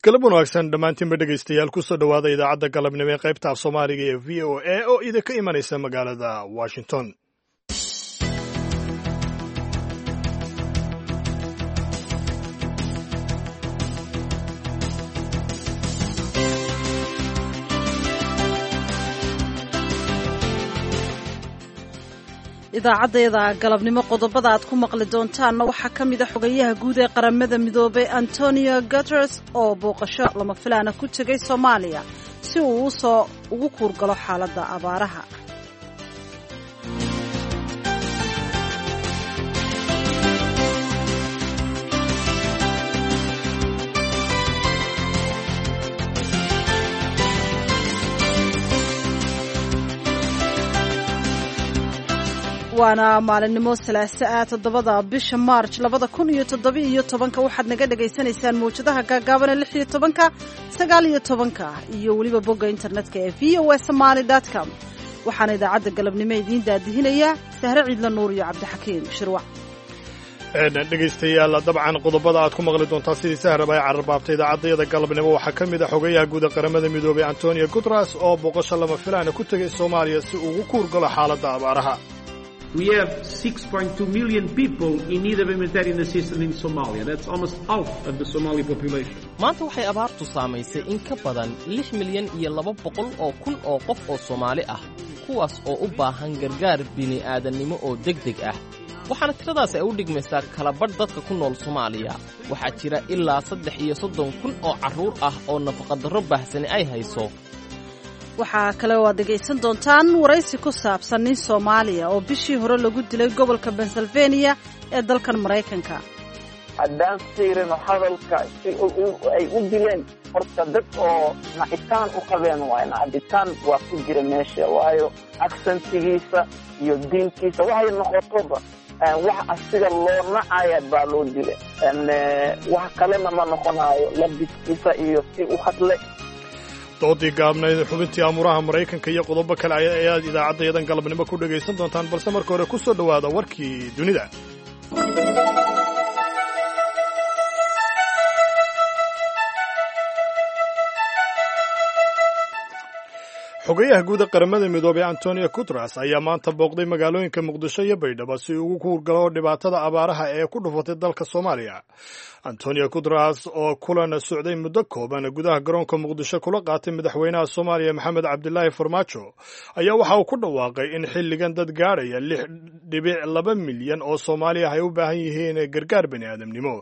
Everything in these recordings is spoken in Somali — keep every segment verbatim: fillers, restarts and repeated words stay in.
galab wanaagsan dhammaantiinba dhegaystayaal kusoo dhowaada idaacadda galabnimo ee qaybta af soomaaliga ee v o a oo idinka imanaysa magaalada washington. idaacaddeeda galabnimo qodobada aad ku maqli doontaanna waxaa ka mid a xogayaha guud ee qaramada midoobay antonio guteres oo booqasho lama filaana ku tegay soomaaliya si uu usoo ugu kuurgalo xaaladda abaaraha. waana maalinimo salaaso ah toddobada bisha maarj labada kun iyo toddoba iyo tobanka waxaad naga dhagaysanaysaan mawjadaha gaagaaban ee lix iyo tobanka sagaal iyo tobanka iyo weliba bogga internetka ee v o a somaly dot com waxaana idaacadda galabnimo idiin daadihinayaa sahre ciidla nuur iyo cabdixakiim shirwac. dhegaystayaal dabcan qodobada aad ku maqli doontaa sidii sahraba ay cararbaabtay idaacaddayada galabnimo waxaa ka mid a xogayaha guud ee qaramada midoobay antonio guteres oo booqasho lama filaana ku tegay soomaaliya si uu ugu kuurgalo xaaladda abaaraha. We have six point two million people in need of humanitarian assistance in Somalia. That's almost half of the Somali population. Maanta waxay abaartu saamaysay in ka badan lix milyan iyo laba boqol oo kun oo qof oo Soomaali ah, kuwaas oo u baahan gargaar bini'aadanimo oo degdeg ah. waxaana tiradaas ay u dhigmaysaa kala badh dadka ku nool Soomaaliya. waxaa jira ilaa saddex iyo soddon kun oo carruur ah oo nafaqadarro baahsani ay hayso. waxaa kale oo aad dhegaysan doontaan waraysi ku saabsan nin Soomaaliya oo bishii hore lagu dilay gobolka Pennsylvania ee dalkan Maraykanka. haddaan fiirino hadalka si ay u dileen horta dad oo nacitaan u qabeen waa nacitaan waa ku jira meesha waayo accentigiisa iyo diintiisa waxay noqotoba wax asiga loo nacaya baa loo dilay wax kalena ma noqonayo labiskiisa iyo si u hadle. doodii gaabnayd xubintii amuraha Maraykanka iyo qodobo kale ayaad idaacaddayadan galabnimo ku dhagaysan doontaan balse marka hore ku soo dhowaada warkii dunida. xogayaha guud ee qaramada midoobay antonio guteres ayaa maanta booqday magaalooyinka muqdisho iyo baydhabo si uu ugu kuurgalo dhibaatada abaaraha ee ku dhufatay dalka Soomaaliya. antonio guteres oo kulan socday muddo kooban gudaha garoonka muqdisho kula qaatay madaxweynaha Soomaaliya Maxamed Cabdilaahi Farmaajo ayaa waxa uu ku dhawaaqay in xilligan dad gaaraya lix dhibic laba milyan oo Soomaali ah ay u baahan yihiin gargaar bini'aadamnimo.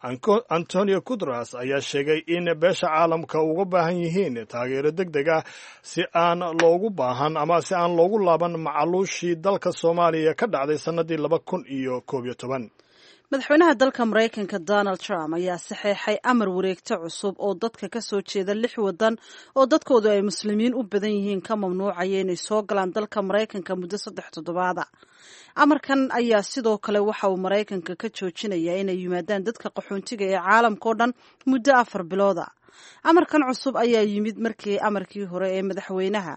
antonio guteres ayaa sheegay in beesha caalamka uga baahan yihiin taageero degdeg ah si aan loogu baahan ama si aan loogu laaban macaluushii dalka Soomaaliya ka dhacday sanadii laba kun iyo koob iyo toban. madaxweynaha dalka Maraykanka Donald Trump ayaa saxeexay amar wareegto cusub oo dadka ka soo jeeda lix wadan oo dadkoodu ay muslimiin u badan yihiin ka mamnuucaya inay soo galaan dalka Maraykanka muddo saddex toddobaada. amarkan ayaa sidoo kale waxa uu Maraykanka ka joojinayaa inay yimaadaan dadka qaxoontiga ee caalamka oo dhan muddo afar bilooda. amarkan cusub ayaa yimid markii amarkii hore ee madaxweynaha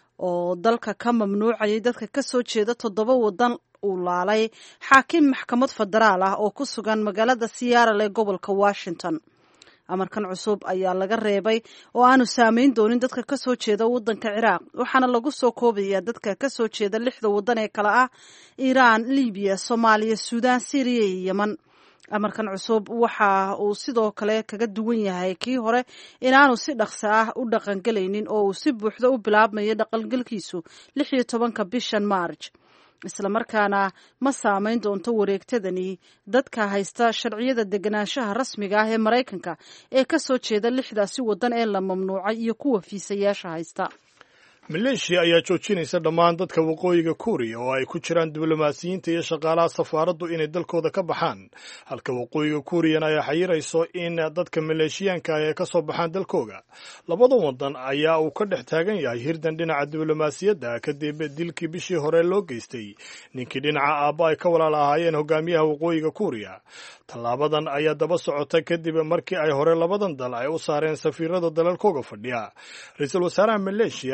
oo dalka ka mamnuucayay dadka ka soo jeeda toddoba wadan uu laalay xaakim maxkamad federaal ah oo ku sugan magaalada Seattle ee gobolka Washington. amarkan cusub ayaa laga reebay oo aanu saameyn doonin dadka ka soo jeeda wadanka Ciraaq waxaana lagu soo koobayaa dadka ka soo jeeda lixda wadan ee kala ah Iran, Liibiya, Soomaaliya, Suudaan, Syria iyo Yemen. amarkan cusub waxa uu sidoo kale kaga duwan yahay kii hore inaanu si dhaqso ah u dhaqangelaynin oo uu si buuxda u bilaabmayo dhaqangelkiisu lix iyo tobanka bishan Maarj. isla markaana ma saameyn doonto wareegtadani dadka haysta sharciyada deganaanshaha rasmiga ah ee Maraykanka ee ka soo jeeda lixdaasi wadan ee la mamnuucay iyo kuwa fiisayaasha haysta. maleeshiya ayaa joojinaysa dhammaan dadka waqooyiga Kuuriya oo ay ku jiraan diblomaasiyiinta iyo shaqaalaha safaaraddu inay dalkooda ka baxaan, halka waqooyiga Kuuriyana ay xayirayso in dadka maleeshiyaanka ay ka soo baxaan dalkooda. labada wadan ayaa uu ka dhex taagan yahay hirdan dhinaca diblomaasiyadda kadib dilkii bishii hore loo geystay ninkii dhinaca aabba ay ka walaal ahaayeen hogaamiyaha waqooyiga Kuuriya. tallaabadan ayaa daba socotay kadib markii ay hore labadan dal ay u saareen safiirada dalalkooga fadhiya. ra-iisul wasaaraha maleeshiya Rajiv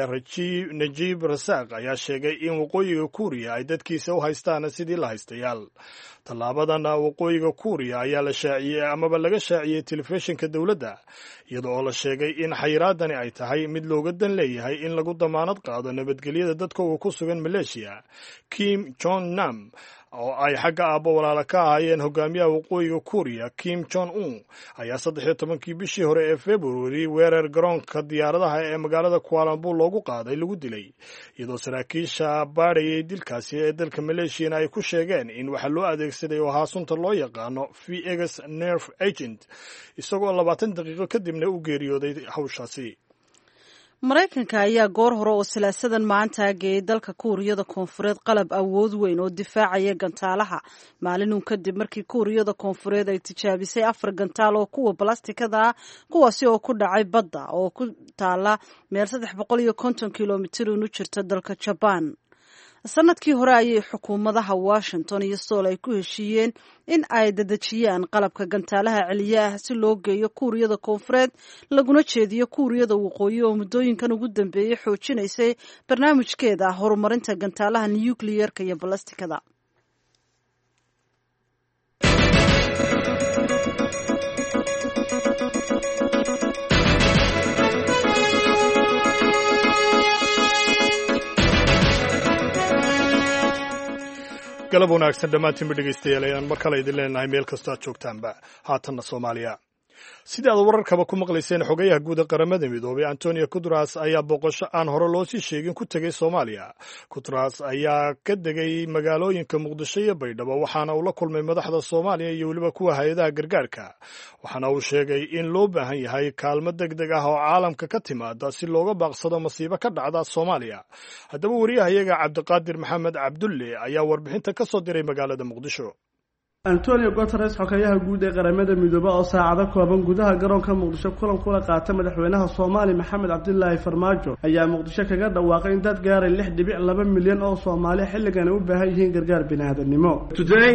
najiib rasaaq ayaa sheegay in waqooyiga kuuriya ay dadkiisa u haystaan sidii la haystayaal. tallaabadan waqooyiga kuuriya ayaa la shaaciyey amaba laga shaaciyey telefishinka dowladda iyada oo la sheegay in xayiraadani ay tahay mid looga dan leeyahay in lagu damaanad qaado nabadgelyada dadka uu ku sugan maleeshiya. Kim Jong Nam oo ay xagga aabbo walaala ka ahaayeen hogaamiyaha waqooyiga kuuriya Kim Jong Un ayaa saddex iyo tobankii bishii hore ee February weerar garoonka diyaaradaha ee magaalada Kuala Lumpur loogu qaaday lagu dilay iyadoo saraakiisha baadhayay dilkaasi ee dalka Maleeshiyana ay ku sheegeen in waxa loo adeegsaday oo haasunta loo yaqaano Vagus nerve agent isagoo labaatan daqiiqo kadibna u geeriyooday hawshaasi. Maraykanka ayaa goor hore oo salaasadan maanta geeyay dalka Kuuriyada Koonfureed qalab awood weyn oo difaacaya gantaalaha maalin uun kadib markii Kuuriyada Koonfureed ay tijaabisay afar gantaal oo kuwa balaastikada ah kuwaasi oo ku dhacay badda oo ku taala meel saddex boqol iyo konton kiiloomitir u jirta dalka Japan. sanadkii hore ayay xukuumadaha Washington iyo Seoul ay ku heshiiyeen in ay dadajiyaan qalabka gantaalaha celiya ah si loo geeyo Kuuriyada Koonfureed laguna jeediyo Kuuriyada Waqooyi oo muddooyinkan ugu dambeeyay xoojinaysay barnaamijkeeda horumarinta gantaalaha nuclear-ka iyo balastikada. galab wanaagsan dhammaantiinba dhegaystayaal ayaan mar kale idin leenahay meel kastoo aad joogtaanba. haatanna Soomaaliya. Sidii aad wararkaba ku maqlayseen, xogayaha guud ee qaramada midoobay Antonio Guterres ayaa booqasho aan hore loo sii sheegin ku tegay Soomaaliya. Guterres ayaa ka degay magaalooyinka Muqdisho iyo Baydhabo waxaana uu la kulmay madaxda Soomaaliya iyo weliba kuwa hay'adaha gargaarka. waxaana uu sheegay in loo baahan yahay kaalmo degdeg ah oo caalamka ka timaada si looga baaqsado masiibo ka dhacda Soomaaliya. haddaba wariyahayaga Cabdiqaadir Maxamed Cabdulle ayaa warbixinta ka soo diray magaalada Muqdisho. Antonio Guterres xogayaha guud ee qaramada midoobay oo saacado kooban gudaha garoonka Muqdisho kulan kula qaatay madaxweynaha Soomaali Maxamed Cabdullaahi Farmaajo ayaa Muqdisho kaga dhawaaqay in dad gaaray lix dhibic laba milyan oo Soomaali xilligan u baahan yihiin gargaar bini'aadanimo. Today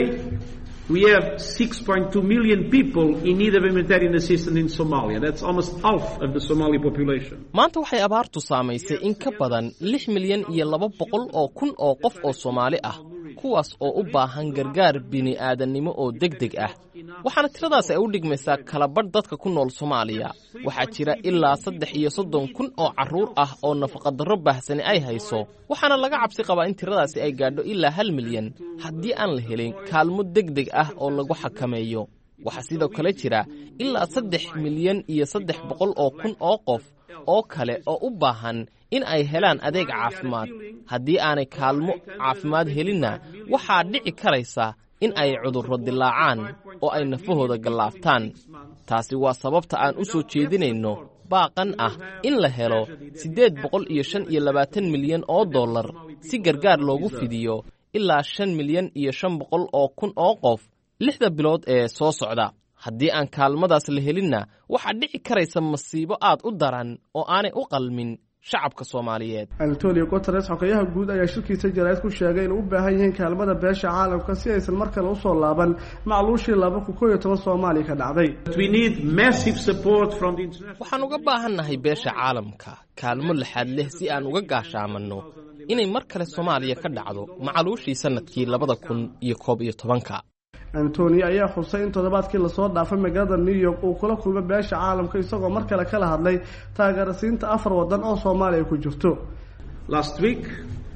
we have six point two million people in need of humanitarian assistance in Somalia. That's almost half of the Somali population. Maanta waxay abaartu saamaysay in ka badan lix milyan iyo laba boqol oo kun oo qof oo Soomaali ah kuwaas oo u baahan gargaar bini'aadanimo oo degdeg ah. waxaana tiradaas ay u dhigmaysaa kala badh dadka ku nool Soomaaliya. waxaa jira ilaa saddex iyo soddon kun oo carruur ah oo nafaqadarro baahsani ay hayso, waxaana laga cabsi qabaa in tiradaasi ay gaadho ilaa hal milyan haddii aan la helin kaalmo degdeg ah oo lagu xakameeyo. waxaa sidoo kale jira ilaa saddex milyan iyo saddex boqol oo kun oo qof oo kale oo u baahan in ay helaan adeeg caafimaad. haddii aanay kaalmo caafimaad helinna waxaa dhici karaysa in ay cudurro dilaacaan oo ay nafahooda gallaaftaan. taasi waa sababta aan u soo jeedinayno baaqan ah in la helo siddeed boqol iyo shan iyo labaatan milyan oo dollar si gargaar loogu fidiyo ilaa shan milyan iyo shan boqol oo kun oo qof lixda bilood ee soo socda. haddii aan kaalmadaas la helinna waxaa dhici karaysa masiibo aad u daran oo aanay u qalmin shacabka Soomaaliyeed. Antonio Guterres xogayaha guud ayaa shirkiisa jaraa'id ku sheegay in u baahan yihiin kaalmada beesha caalamka si aysan mar kale u soo laaban macluushii laba kun iyo toban Soomaaliya ka dhacday. We need massive support from the international. waxaan uga baahannahay beesha caalamka kaalmo laxaad leh si aan uga gaashaamanno inay mar kale Soomaaliya ka dhacdo macluushii sanadkii labada kun iyo koob iyo tobanka. Antonio ayaa xusay in toddobaadkii la soo dhaafay magaalada New York uu kula kulmay beesha caalamka isagoo mar kale kala hadlay taageerasiinta afar wadan oo Soomaaliya ku jirto. Last week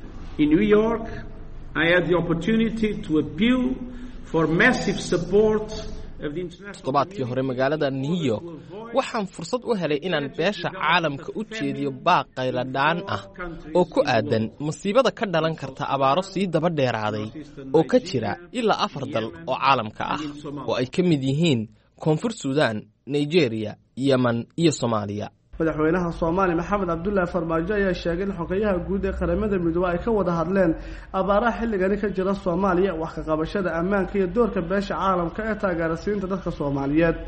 in New York I had the opportunity to appeal for massive support of the international. toddobaadkii hore magaalada New York waxaan fursad u helay inaan beesha caalamka u jeediyo baaq qayladhaan ah oo ku aadan masiibada ka dhalan karta abaaro sii daba dheeraaday oo ka jira ilaa afar dal oo caalamka ah oo ay ka mid yihiin Koonfur Suudaan, Nigeria, Yemen iyo Soomaaliya. madaxweynaha Soomaali Maxamed Cabdullaahi Farmaajo ayaa sheegay in xogayaha guud ee qaramada midoobay ay ka wada hadleen abaaraha xilligan ka jira Soomaaliya, wax ka qabashada ammaanka iyo doorka beesha caalamka ee taageerasiinta dadka Soomaaliyeed.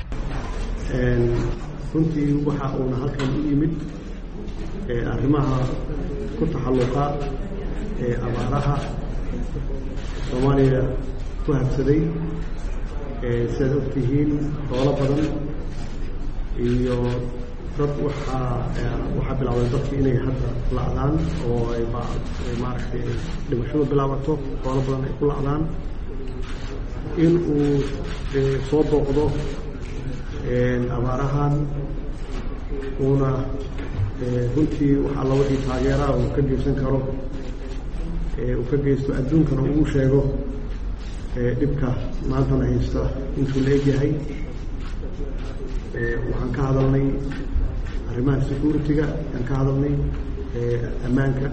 een runtii waxa uu halkan u yimid ee arrimaha ku taxalluqa ee abaaraha Soomaaliya ku habsaday ee sida ogtihiin xoolo badan iyo dad waxaa waxaa bilaabay dadki inay hadda la'daan oo ay maaragtay dhimashadu bilaabato xoolo badan ay ku la'daan in uu soo booqdo abaarahan uuna runtii waxaa la wixii taageeraha uu ka geysan karo uu ka geysto adduunkana uu sheego dhibka maantana haysta intuu la egyahay. waxaan ka hadalnay arrimaha security-ga, aan ka hadalnay ammaanka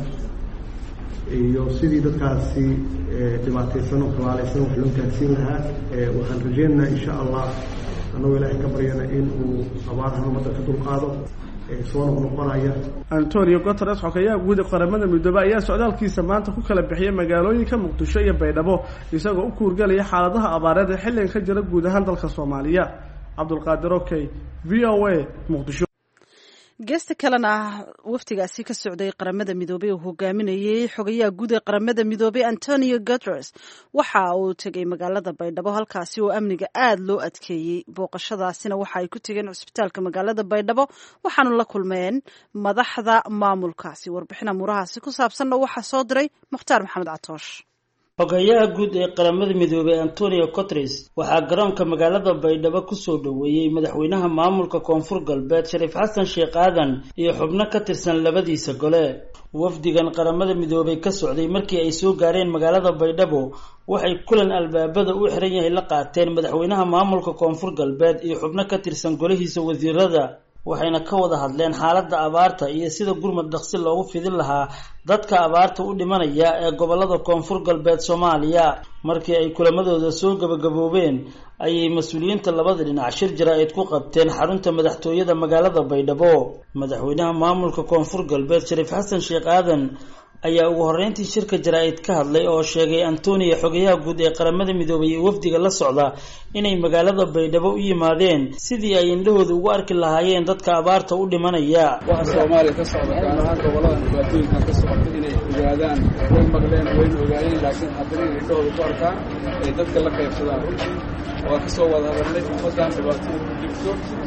iyo sidii dadkaasi dhibaataysan oo xawaalaysan wax loo gaarsiin lahaa. waxaan rajaynaynaa insha allah annagoo ilaahay ka baryana in uu abaarahan ummadda ka dulqaado soo noqnoqonaya. Antonio Guterres xogayaha guud ee qaramada midoobay ayaa socdaalkiisa maanta ku kala bixiyay magaalooyinka Muqdisho iyo Baydhabo isagoo u kuurgalaya xaaladaha abaareed ee xilligan ka jira guud ahaan dalka Soomaaliya. Cabdulqaadir Okay, V O A, Muqdisho. geesta kalena waftigaasi ka socday qaramada midoobay uu hogaaminayay xogayaha guud ee qaramada midoobay Antonio Guterres waxa uu tegay magaalada Baydhabo halkaasi oo amniga aad loo adkeeyay. booqashadaasina waxa ay ku tageen cusbitaalka magaalada Baydhabo waxaanu la kulmeen madaxda maamulkaasi. warbixin amurahaasi ku saabsanna waxa soo diray Mukhtaar Maxamed Catoosh. xogayaha guud ee qaramada midoobay Antonio Guterres waxaa garoonka magaalada Baydhabo ku soo dhaweeyay madaxweynaha maamulka Koonfur Galbeed Shariif Xasan Sheekh Aadan iyo xubno ka tirsan labadiisa gole. wafdigan qaramada midoobay ka socday markii ay soo gaareen magaalada Baydhabo waxay kulan albaabada u xiran yahay la qaateen madaxweynaha maamulka Koonfur Galbeed iyo xubno ka tirsan golihiisa wasiirada. waxayna ka wada hadleen xaaladda abaarta iyo sida gurmad dhaqsi loogu fidin lahaa dadka abaarta u dhimanaya ee gobolada Koonfur Galbeed Soomaaliya. markii ay kulamadooda soo gabagaboobeen ayay mas'uuliyiinta labada dhinac shir jaraa'id ku qabteen xarunta madaxtooyada magaalada Baydhabo. madaxweynaha maamulka Koonfur Galbeed Shariif Xasan Sheekh Aadan ayaa ugu horreyntii shirka jaraa'id ka hadlay oo sheegay Antonio xogayaha guud ee qaramada midoobay iyo wafdiga la socda inay magaalada Baydhabo u yimaadeen sidii ay indhahooda ugu arki lahaayeen dadka abaarta u dhimanaya. waxa Soomaaliya ka socda gaar ahaan gobolada dhibaatooyinka ka socda inay ogaadaan way maqleen way ogaayeen laakiin haddana indhahooda ku arkaan ay dadka la qaybsadaan. waa ka soo wada hadalnay ummaddan dhibaatooyinka ku jirto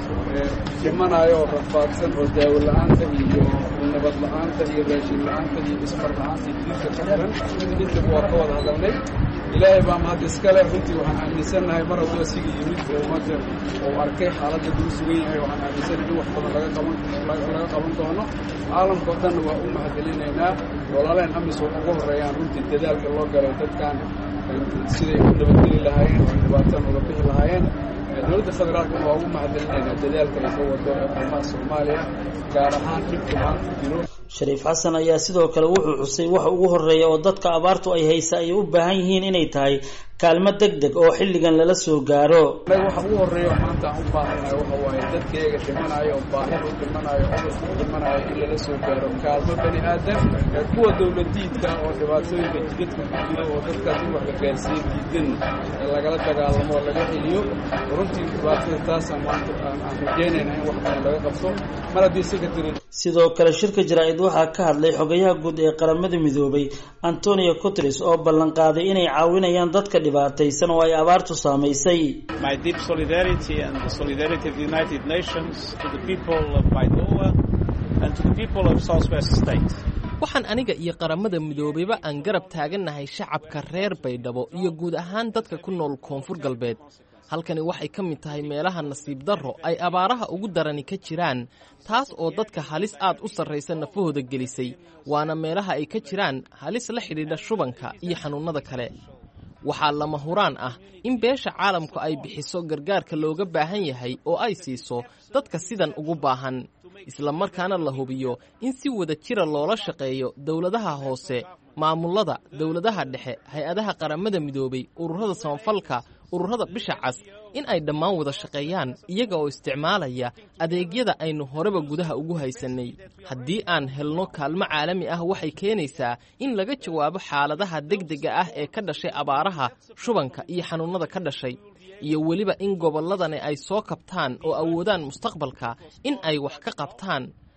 dhimanayo oo rafaadsan oo daawo la'aanta iyo nabad la'aanta iyo raashin la'aanta iyo isfar la'aanta iyo dilka ka xiran intaba waa ka wada hadalnay. ilaahay baa mahad iskale. runtii waxaan aaminsanahay mar hadduu asiga yimid oo ummadda oo arkay xaaladda lagu sugan yahay waxaan aaminsanahay in wax badan laga qaban laga qaban doono. caalamka oo dhanna waa u mahadcelinaynaa. walaaleen amisom ugu horreeyaan runtii dadaalka loo galay dadkan siday u nabadgeli lahaayeen oo dhibaataan uga bixi lahaayeen. dowladda federaalka waa ugu mahadcelinaynaa dadaalka ay ka wado ee arrimaha Soomaaliya gaar ahaan dhibka maanta jiro. Shariif Xasan ayaa sidoo kale wuxuu xusay waxa ugu horeeya oo dadka abaartu ay haysa ay u baahan yihiin inay tahay kaalmo degdeg oo xilligan lala soo gaaro. waxa ugu horeeya maanta aan u baahanahay waxa waaye dadkayga dhimanayo oo baahi u dhimanayo oo dhimanayo in lala soo gaaro kaalmo bani aadam kuwa dowladiidka oo dhibaatooyinka jidadka ku jiro oo dadkaas in wax la gaarsiiyo diidan lagala dagaalamo oo laga xiliyo. runtii dhibaatada taasaan maanta aan rajeynayna in wax badan laga qabto mar haddii secretary. sidoo kale shirka jaraa'id waxaa ka hadlay xogayaha guud ee qaramada midoobay Antonio Guterres oo ballan qaaday inay caawinayaan dadka dhibaataysan oo ay abaartu saameysay. My deep solidarity and the solidarity of the United Nations to the people of Baidoa and to the people of Southwest State. waxaan aniga iyo qaramada midoobayba aan garab taagannahay shacabka reer Baydhabo iyo guud ahaan dadka ku nool Koonfur Galbeed. halkani waxay ka mid tahay meelaha nasiib darro ay abaaraha ugu darani ka jiraan taas oo dadka halis aad u sarreysa nafahooda gelisay waana meelaha ay ka jiraan halis la xidhiidha shubanka iyo xanuunada kale. waxaa lama huraan ah in beesha caalamku ay bixiso gargaarka looga baahan yahay oo ay siiso dadka sidan ugu baahan isla markaana la hubiyo in si wada jira loola shaqeeyo dawladaha hoose, maamulada, dawladaha dhexe, hay-adaha qaramada midoobay, ururada samafalka, ururada bisha cas in ay dhammaan wada shaqeeyaan iyaga oo isticmaalaya adeegyada aynu horeba gudaha ugu haysanay. haddii aan helno kaalmo caalami ah waxay keenaysaa in laga jawaabo xaaladaha degdega ah ee ka dhashay abaaraha, shubanka iyo xanuunada ka dhashay, iyo weliba in gobolladani ay soo kabtaan oo awoodaan mustaqbalka in ay wax ka qabtaan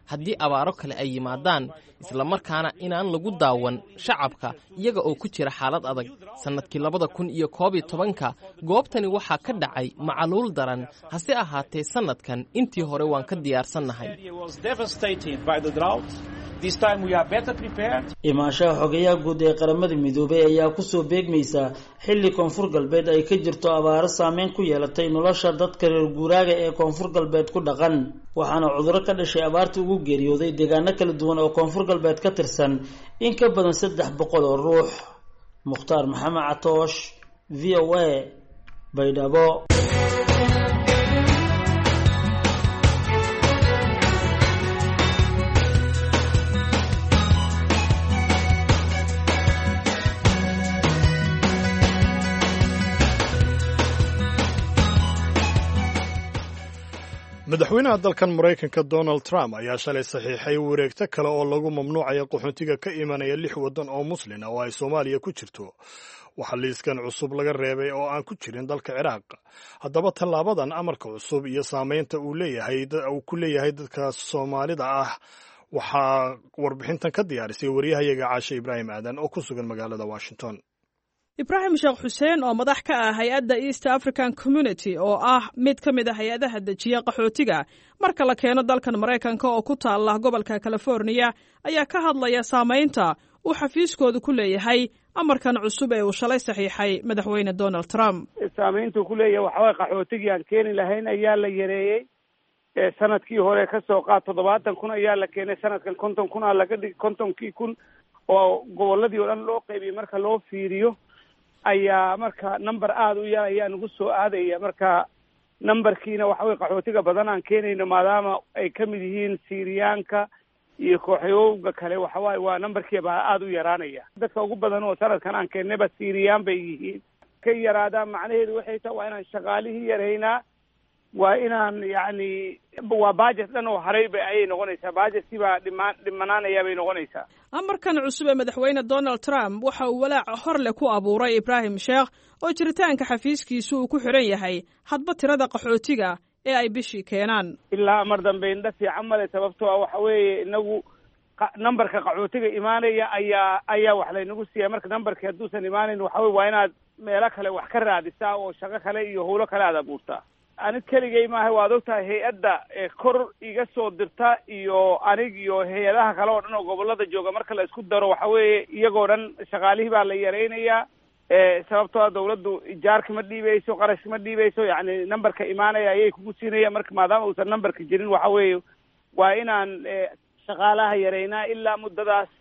haddii abaaro kale ay yimaadaan islamarkaana inaan lagu daawan shacabka iyaga oo ku jira xaalad adag sannadkii labada kun iyo koob iyo tobanka goobtani waxaa ka dhacay macaluul daran hase ahaatee sannadkan intii hore waan ka diyaarsannahay imaanshaha xogayaha guud ee qaramada midoobay ayaa kusoo beegmaysa xilli koonfur galbeed ay ka jirto abaaro saameyn ku yeelatay nolosha dadka reer guuraaga ee koonfur galbeed ku dhaqan waxaana cudurro ka dhashay abaarta ugu geeriyooday deegaano kala duwan oo koonfur galbeed ka tirsan in ka badan saddex boqol oo ruux. mukhtaar maxamed catoosh, v o a, Baydhabo. madaxweynaha dalkan maraykanka donald trump ayaa shalay saxiixay wareegto kale oo lagu mamnuucaya qaxoontiga ka imanaya lix waddan oo muslin ah oo ay soomaaliya ku jirto waxaa liiskan cusub laga reebay oo aan ku jirin dalka ciraaq. haddaba tallaabadan amarka cusub iyo saamaynta uu leeyahay uu ku leeyahay dadka soomaalida ah waxaa warbixintan ka diyaarisay wariyahayaga caashe ibraahim aadan oo ku sugan magaalada washington. ibraahim sheekh xuseen oo madax ka ah hay-adda east african community oo ah mid ka mid a hay-adaha dejiya qaxootiga marka la keeno dalkan maraykanka oo ku taala gobolka californiya ayaa ka hadlaya saamaynta uu xafiiskooda ku leeyahay amarkan cusub ee uu shalay saxiixay madaxweyne donald trump. saamayntuu ku leeyahay waxaway qaxootigii aan keeni lahayn ayaa la yareeyey sanadkii hore ka soo qaad toddobaatan kun ayaa la keenay sanadkan konton kun aa laga dhig kontonkii kun oo goboladii oo dhan loo qaybiyey marka loo fiiriyo ayaa marka number aada u yar ayaa nagu soo aadaya marka numberkiina waxa weye qaxootiga badan aan keenayno maadaama ay ka mid yihiin siiriyaanka iyo kooxyowga kale waxawaaye waa numberkii baa aada u yaraanaya. dadka ugu badan oo sanadkan aan keennayba siiriyaan bay yihiin. ka yaraadaan macnaheedu waxay tahay waa inaan shaqaalihii yaraynaa, waa inaan yacni waa budget dhan oo harayba ayay noqonaysaa. budgetkii baa dhimaan dhimanaanaya bay noqonaysaa. amarkan cusub ee madaxweyne donald trump waxa uu walaac hor leh ku abuuray ibraahim sheekh oo jiritaanka xafiiskiisu uu ku xiran yahay hadba tirada qaxootiga ee ay bishii keenaan. ilaa mar dambe indha fiican male sababtoo ah waxa weeye inagu numberka qaxootiga imaanaya ayaa ayaa wax laynagu siiya. marka numberkii hadduusan imaanayn waxa weye waa inaad meelo kale wax ka raadisaa oo shaqo kale iyo howlo kale aad abuurtaa. anig keligay maaha waad ogtahay hay-adda kor iga soo dirta iyo anig iyo hay-adaha kale oo dhan oo gobolada jooga marka la isku daro waxa weeye iyagoo dhan shaqaalihii baa la yaraynayaa sababtoo a dawladdu ijaarka ma dhiibayso, qarashka ma dhiibayso, yacni numberka imaanaya ayay kugu siinaya. marka maadaama uusan numberka jirin waxa weeye waa inaan shaqaalaha yaraynaa ilaa muddadaas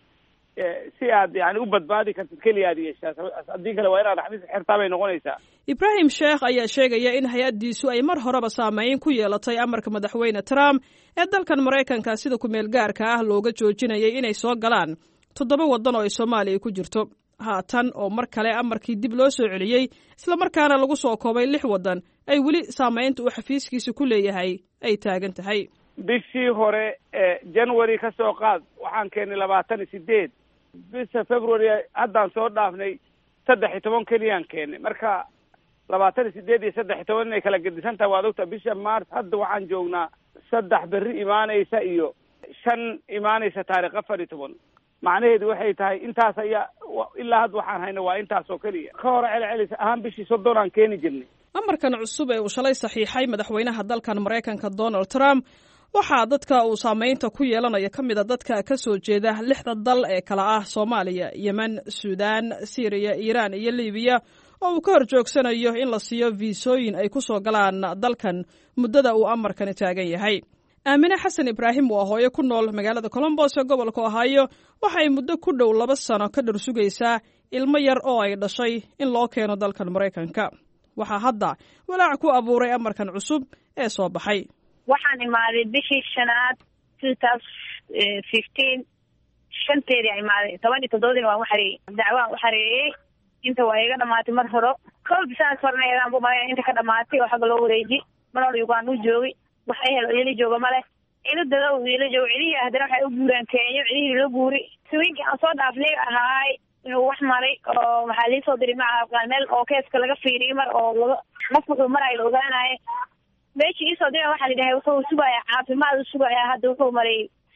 si aad yani u badbaadi kartid keliya aad yeeshaa. haddii kale waa inaad xafiis xirtaa bay noqonaysaa. ibraahim sheekh ayaa sheegaya in hay-addiisu ay mar horeba saameyn ku yeelatay amarka madaxweyne trump ee dalkan maraykanka sida ku-meel gaarka ah looga joojinayay inay soo galaan toddoba waddan oo ay soomaaliya ku jirto. haatan oo mar kale amarkii dib loo soo celiyey islamarkaana lagu soo koobay lix waddan ay weli saamaynta uu xafiiskiisa ku leeyahay ay taagan tahay. bishii hore january ka soo qaad waxaan keennay labaatan iyo sideed. bisha february haddaan soo dhaafnay saddex iyo toban keliyaan keennay. marka labaatan iyo sideed iyo saddex iyo toban inay kala gedisan tahay waad ogta. bisha mars hadda waxaan joognaa saddex berri imaanaysa iyo shan imaanaysa taarikh afar iyo toban. macnaheedu waxay tahay intaas ayaa ilaa hadda waxaan hayna waa intaas oo keliya. ka hore celcelis ahaan bishii soddon aan keeni jirnay. amarkan cusub ee uu shalay saxiixay madaxweynaha dalkan maraykanka donald trump waxaa dadka uu saamaynta ku yeelanaya ka mid a dadka ka soo jeeda lixda dal ee kala ah soomaaliya, yemen, suudaan, syriya, iiraan iyo libiya oo uu ka hor joogsanayo in la siiyo viisooyin ay ku soo galaan dalkan muddada uu amarkani taagan yahay. aamine xasan ibraahim waa hooyo ku nool magaalada colombos ee gobolka ohio waxa ay muddo ku dhow laba sano ka dhar sugaysaa ilmo yar oo ay dhashay in loo keeno dalkan maraykanka. waxaa hadda walaac ku abuuray amarkan cusub ee soo baxay. waxaan imaaday bishii shanaad two thousand fifteen shanteedii imaaday toban iyo toddobadiina waan u xareeyey dacwaan u xareeyey. inta waa iga dhamaatay mar horo kolba saas farneedaan bu malaya inta ka dhamaatay oo xagga loo wareeji mar hore uganda u joogay wax ehel oo ila jooga male ila dada ila joogo cilihii haddana waxay u guuraan keenyo cilihii loo guuri sawinka aan soo dhaafnay ahaay inuu wax maray oo maxaa liisoo diray maca meel oo keeska laga fiiriyay mar oo laga qof wuxuu marayo la ogaanaye meeshii isoo dira waxaa la yidhahay wuxuu sugayaa caafimaad u sugayaa hadda wuxuu maray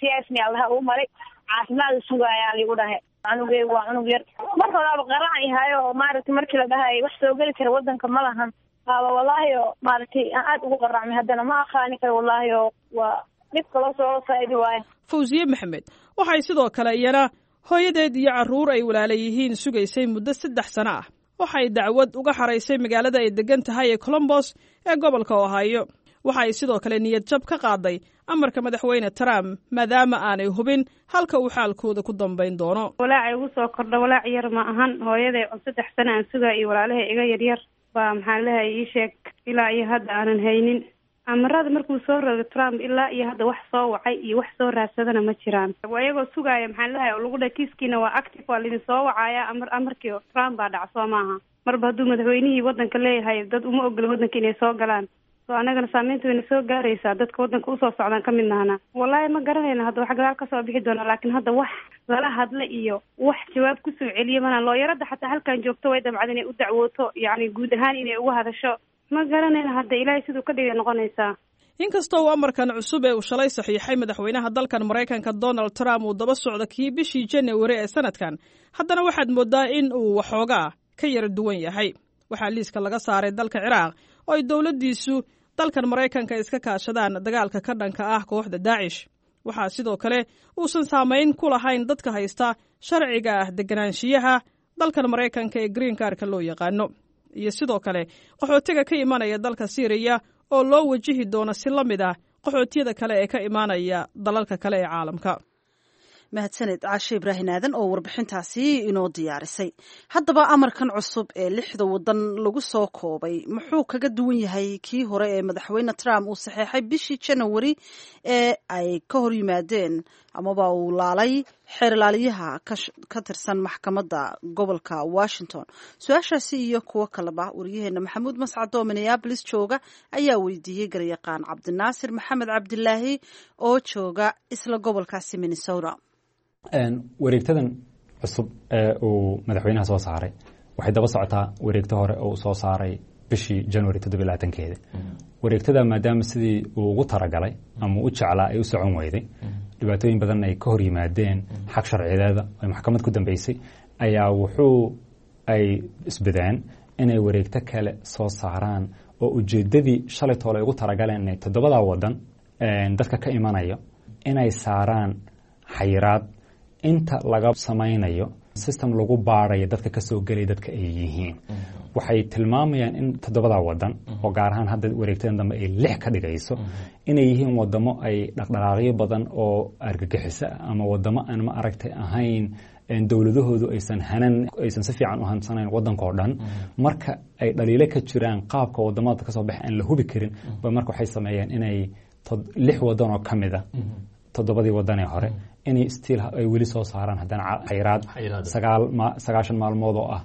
siyaasni allaha uu maray caafimaad sugaayaan ligu dhahay anugay waa anug yar marka walaaba qaraac yahay oo maaragtay markii la dhahay wax soo gali kara wadanka ma lahan waaba wallaahi oo maaragtay aan aad ugu qaraacmay haddana ma aqaani karo wallaahi oo waa dhibka loo soo saaydi waaye Fawziye Maxamed waxay sidoo kale iyana hooyadeed iyo carruur ay walaala yihiin sugaysay muddo saddex sano ah waxay dacwad uga xaraysay magaalada ay degan tahay ee Columbus ee gobolka Ohio waxay sidoo kale niyad jab ka qaaday amarka madaxweyne Trump maadaama aanay hubin halka uu xaalkooda ku dambeyn doono walaacay ugu soo kordha walaac yar ma ahan hooyaday oo saddex sano aan sugaa iyo walaalahay iga yaryar baa maxaa lahay ii sheeg ilaa iyo hadda aanan haynin amarada markuu soo rogay Trump ilaa iyo hadda wax soo wacay iyo wax soo raadsadana ma jiraan wayagoo sugaaya maxaa lahay oo lagu dhahay kiiskiina waa active waa lidin soo wacaya amar amarkii Trump baa dhac soo maaha marba hadduu madaxweynihii wadanka leeyahay dad uma ogol wadanka inay soo galaan soo anagana saameynta wayna soo gaaraysaa dadka wadanka usoo socdaan ka mid nahana wallaahi ma garanayna hadda wax gadaal ka soo bixi doona laakiin hadda wax lala hadla iyo wax jawaab kusoo celiya mana looyarada xataa halkan joogto way damcad inay u dacwooto yacni guud ahaan inay uga hadasho ma garanayna hadda ilaahay siduu ka dhigay noqonaysaa inkastoo uu amarkan cusub ee uu shalay saxiixay madaxweynaha dalkan Mareykanka Donald Trump uu daba socdo kii bishii January ee sanadkan haddana waxaad moodaa in uu waxoogaa ka yara duwan yahay waxaa liiska laga saaray dalka Ciraaq oo ay dawladdiisu dalkan Mareykanka iska kaashadaan dagaalka ka dhanka ah kooxda Daesh waxaa sidoo kale uusan saameyn ku lahayn dadka haysta sharciga ah deganaanshiyaha dalkan Mareykanka ee green card-ka loo yaqaano iyo sidoo kale qaxootiga ka imanaya dalka Syria oo loo wajihi doono si la mid ah qaxootiyada kale ee ka imanaya dalalka kale ee caalamka mahadsaned Caashe Ibraahin Aadan oo warbixintaasi inoo diyaarisay haddaba amarkan cusub ee lixda wadan lagu soo koobay muxuu kaga duwan yahay kii hore ee madaxweyne Trump uu saxeexay bishii January ee ay ka hor yimaadeen amaba uu laalay xeerlaaliyaha ka tirsan maxkamadda gobolka Washington su-aashaasi iyo kuwo kaleba wariyaheena Maxamuud Mascad oo Minneapolis jooga ayaa weydiiyey garyaqaan Cabdinaasir Maxamed Cabdilaahi oo jooga isla gobolkaasi Minnesota wareegtadan cusub ee uu madaxweynaha soo saaray waxay daba socotaa wareegto hore oo uu soo saaray bishii January toddoba iyo labaatankeeda wareegtada maadaama sidii uu ugu talagalay ama u jeclaa ay u socon weyday dhibaatooyin badan ay ka hor yimaadeen xaq sharciyeeda ay maxkamad ku dambeysay ayaa wuxuu ay isbadaan inay wareegto kale soo saaraan oo ujeedadii shalay toole ugu talagaleen inay toddobada wadan dadka ka imanayo inay saaraan xayiraad inta laga samaynayo system lagu baarayo dadka ka soo gelay dadka ay yihiin waxay tilmaamayaan in toddobada wadan oo gaar ahaan hadda wareegtadan dambe ay lix ka dhigayso inay yihiin wadamo ay dhaqdhaqaaqyo badan oo argagixiso ama wadamo aan ma aragtay ahayn dowladahoodu aysan hanan aysan si fiican u hansanayn wadankoo dhan marka ay dhaliilo ka jiraan qaabka wadamada ka soo baxay aan la hubi karin ba marka waxay sameeyeen inay lix wadan oo ka mid ah toddobadii wadan ee hore inay still ay weli soo saaraan haddana xayiraad sagaal sagaashan maalmood oo ah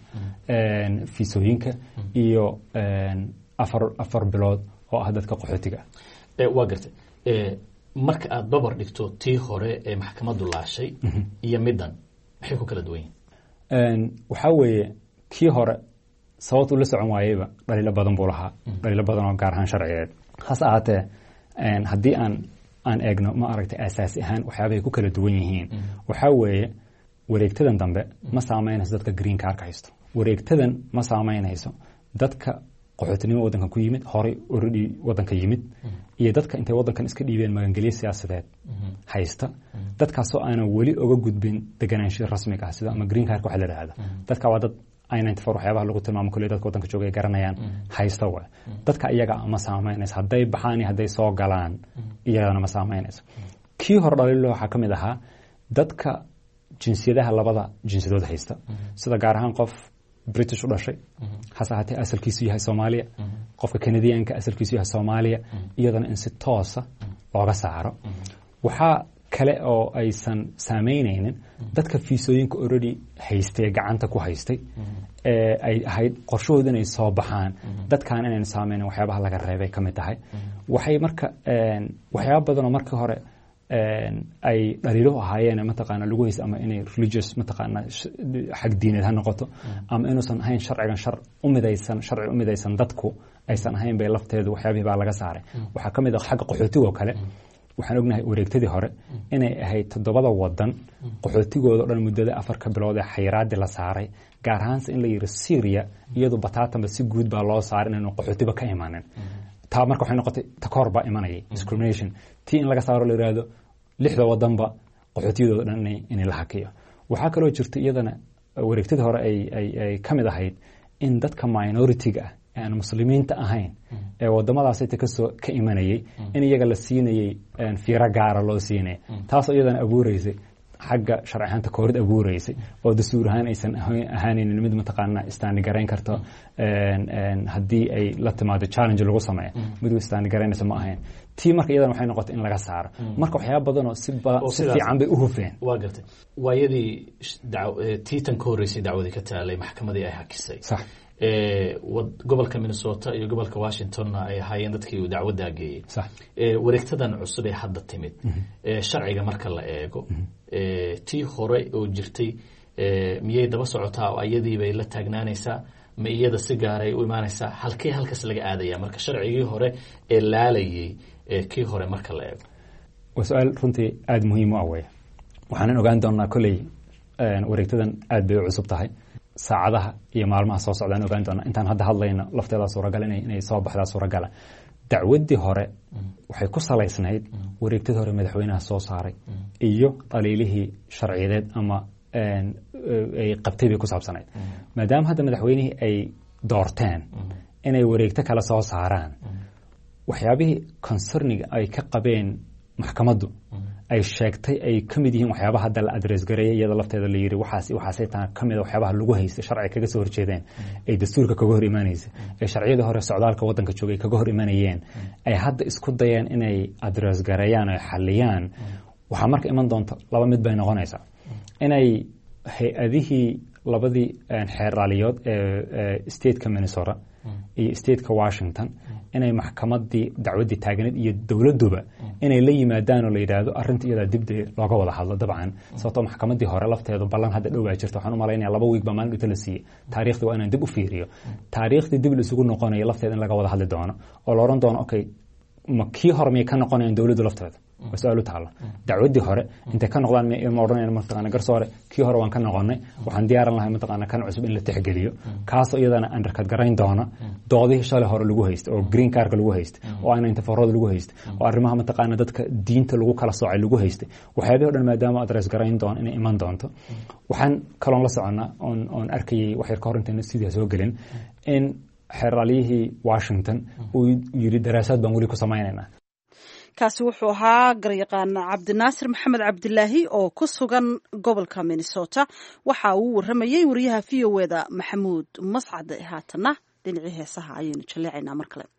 fiisooyinka iyo afar afar bilood oo ah dadka qaxootiga waa gartay marka aad babar dhigto tii hore ee maxkamaddu laashay iyo middan maxay ku kala duwan yihiin waxaa weeye kii hore sababtu la socon waayeyba dhaliilo badan buu lahaa dhaliilo badan oo gaar ahaan sharciyeed hase ahaatee haddii aan aan eegno ma aragtay asaasi ahaan waxyaabahay ku kala duwan yihiin waxaa weeye wareegtadan dambe ma saamaynayso dadka green cardka haysto wareegtadan ma saamaynayso dadka qaxootinimo wadankan ku yimid horey already wadanka yimid iyo dadka intay wadankan iska dhiibeen magangelyo siyaasadeed haysta dadkaasoo aanan weli oga gudbin deganaansho rasmiga ah sida ama green cardka waxa la yidhaahda dadka waa dad I ninety-four waxyaabaha lagu tilmaamo kulliya dadka wadanka jooga ay garanayaan haysta waa dadka iyaga ma saamaynayso hadday baxaan iyo hadday soo galaan iyagana ma saamaynayso kii hor dhaliilo waxaa ka mid ahaa dadka jinsiyadaha labada jinsiyadood haysta sida gaar ahaan qof British u dhashay hase ahaatee asalkiisu yahay Soomaaliya qofka Canadianka asalkiisu yahay Soomaaliya iyadana in si toosa looga saaro waxaa kale oo aysan saameynaynin dadka fiisooyinka already haystay gacanta ku haystay ee ay ahayd qorshahooda inay soo baxaan dadkaan inayna saameynin waxyaabaha laga reebay ka mid tahay waxay marka waxyaaba badan oo markii hore ay dhaliilo ahaayeen mataqaana lagu haysta ama inay religious mataqaana xag diineed ha noqoto ama inuusan ahayn sharcigan shar u midaysan sharci u midaysan dadku aysan ahayn bay lafteedu waxyaabihii baa laga saaray waxaa ka mid ah xagga qaxootiga oo kale waxaan ognahay wareegtadii hore inay ahayd toddobada wadan qaxootigooda o dhan muddada afarka bilood ee xayiraadii la saaray gaar ahaanse in la yidhi syria iyadoo bataatanba si guud baa loo saaray inaynu qaxootiba ka imanin taa marka waxay noqotay takoor baa imanayay discrimination tii in laga saaro la yidhaahdo lixda wadanba qaxootiyadooda dhan inay la hakiyo waxaa kaloo jirta iyadana wareegtadii hore ay ka mid ahayd in dadka minority-ga ah ee aan muslimiinta ahayn ee wadamadaasita kasoo ka imanayay in iyaga la siinayay fiiro gaara loo siinaya taasoo iyadana abuureysay xagga sharci ahaanta koorid abuureysay oo dastuur ahaan aysan ahaanaynin mid mataqaana istaani garayn karto haddii ay la timaado challenge lagu sameeyo mid istaani garaynaysa ma ahayn tii marka iyadana waxay noqotay in laga saaro marka waxyaaba badanoo si fiican bay u hufeen waa gartay waayadii tii tan ka horreysay dacwadii ka taalay maxkamadii ay hakisay sax gobolka Minnesota iyo gobolka Washingtonna ay ahaayeen dadkii uu dacwadda geeyay sax wareegtadan cusub ee hadda timid sharciga marka la eego tii hore oo jirtay miyay daba socotaa oo ayadii bay la taagnaanaysaa ma iyada si gaaray u imaanaysaa halkee halkaas laga aadaya marka sharcigii hore ee laalayay kii hore marka la eego waa su-aal runtii aada muhiim u ah wey waxaanan ogaan doonaa kolley wareegtadan aad bay u cusub tahay saacadaha iyo maalmaha soo socdaan ogaan doona intaan hadda hadlayno lafteeda suuragal inay soo baxdaa suuragala dacwaddii hore waxay ku salaysnayd wareegtadii hore madaxweynaha soo saaray iyo dhaliilihii sharciyadeed ama ay qabtay bay ku saabsanayd maadaama hadda madaxweynihii ay doorteen inay wareegto kale soo saaraan waxyaabihii concerniga ay ka qabeen maxkamaddu ay sheegtay ay ka mid yihiin waxyaabaha hadda la adres gareeyay iyada lafteeda la yiri waxaas waxaasay taa ka mid ah waxyaabaha lagu haystay sharci kaga soo horjeedeen ay dastuurka kaga hor imaanaysa ee sharciyada hore socdaalka wadanka joogay kaga hor imanayeen ay hadda isku dayeen inay adres gareeyaan oo xaliyaan waxaa marka iman doonta laba mid bay noqonaysaa inay hay-adihii labadii xeerlaaliyood ee stateka Minnesota iyo stateka Washington inay maxkamadii dacwadii taagneed iyo dowladuba inay la yimaadaan oo la yiraahdo arinta iyada dib looga wada hadlo dabcan sababtoo maxkamadii hore lafteedu ballan hadda dhow ay jirto waxaan u maleynayaa laba week ba maalin inta la siiyay taariikhda waa inaan dib u fiiriyo taariikhdii dib la isugu noqonayo lafteeda in laga wada hadli doono oo la oran doono okay ma kii hore miyay ka noqonayaan dowladdu lafteeda waa su-aal u taalla dacwaddii hore intay ka noqdaan ma odhanayaan mataqaana garsoore kii hore waan ka noqonnay waxaan diyaaran lahay mataqaana kan cusub in la tixgeliyo kaasoo iyadana underkad garayn doona doodihii shalay hore lagu haysta oo green carka lagu haysta oo ayna intafarood lagu haysta oo arrimaha mataqaana dadka diinta lagu kala soocay lagu haysta waxyaabihii o dhan maadaama adres garayn doon inay iman doonto waxaan kaloon la soconnaa oon oon arkayay wax yar ka hor intayna sidii soo gelin in xeeraalyihii Washington uu yiri daraasaad baan weli ku samaynaynaa kaasi wuxuu ahaa garyaqaan cabdinaasir maxamed cabdilaahi oo ku sugan gobolka Minnesota waxa uu waramayay wariyaha V O A da Maxamuud Mascad haatana dhinacii heesaha ayaynu jaleecaynaa mar kale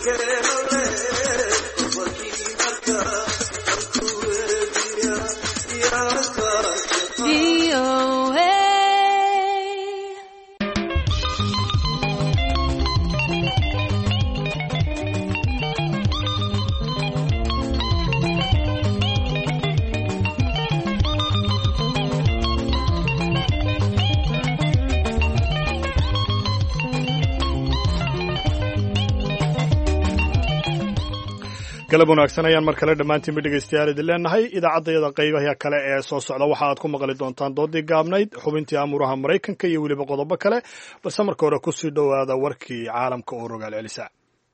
galab wanaagsan ayaan mar kale dhammaantiinba dhegaystayaal idin leenahay idaacaddayada qaybaha kale ee soo socda waxa aad ku maqli doontaan doodii gaabnayd xubintii amuuraha maraykanka iyo weliba qodobo kale balse marka hore kusii dhowaada warkii caalamka oo rogaal celisa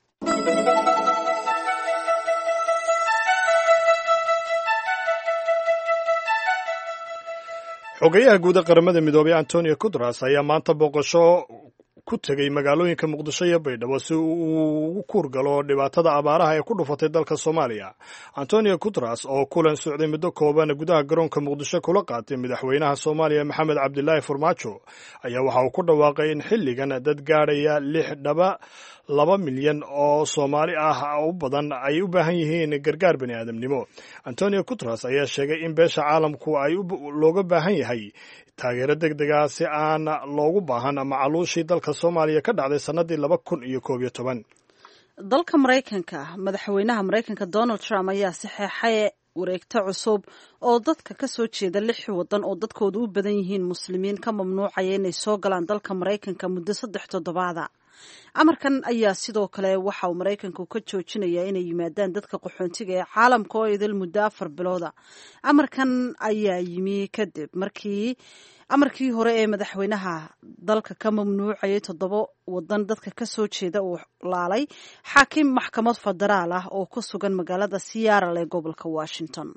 xogayaha guud ee qaramada midoobay antonio guterres ayaa maanta booqasho ku tegey magaalooyinka muqdisho iyo baydhabo si uu ugu kuurgalo dhibaatada abaaraha ee ku dhufatay dalka soomaaliya antonio guterres oo kulan socday muddo kooban gudaha garoonka muqdisho kula qaatay madaxweynaha soomaaliya maxamed cabdilaahi farmaajo ayaa waxa uu ku dhawaaqay in xilligan dad gaadhaya lix dhaba laba milyan oo soomaali ah u badan ay u baahan yihiin gargaar bani aadamnimo antonio guterres ayaa sheegay in beesha caalamku ay looga baahan yahay taageero degdega si aan loogu baahan macaluushii dalka soomaaliya ka dhacday sannadii laba kun iyo koob iyo toban dalka maraykanka madaxweynaha maraykanka donald trump ayaa saxeexay wareegto cusub oo dadka ka soo jeeda lix wadan oo dadkoodu u badan yihiin muslimiin ka mamnuucaya inay soo galaan dalka maraykanka muddo saddex toddobaada amarkan ayaa sidoo kale waxa uu maraykanku ka joojinayaa inay yimaadaan dadka qaxoontiga ee caalamka oo idil muddo afar bilooda amarkan ayaa yimi kadib markii amarkii hore ee madaxweynaha dalka ka mamnuucayay toddoba wadan dadka ka soo jeeda uu laalay xaakim maxkamad federaal ah oo ku sugan magaalada Seattle ee gobolka Washington.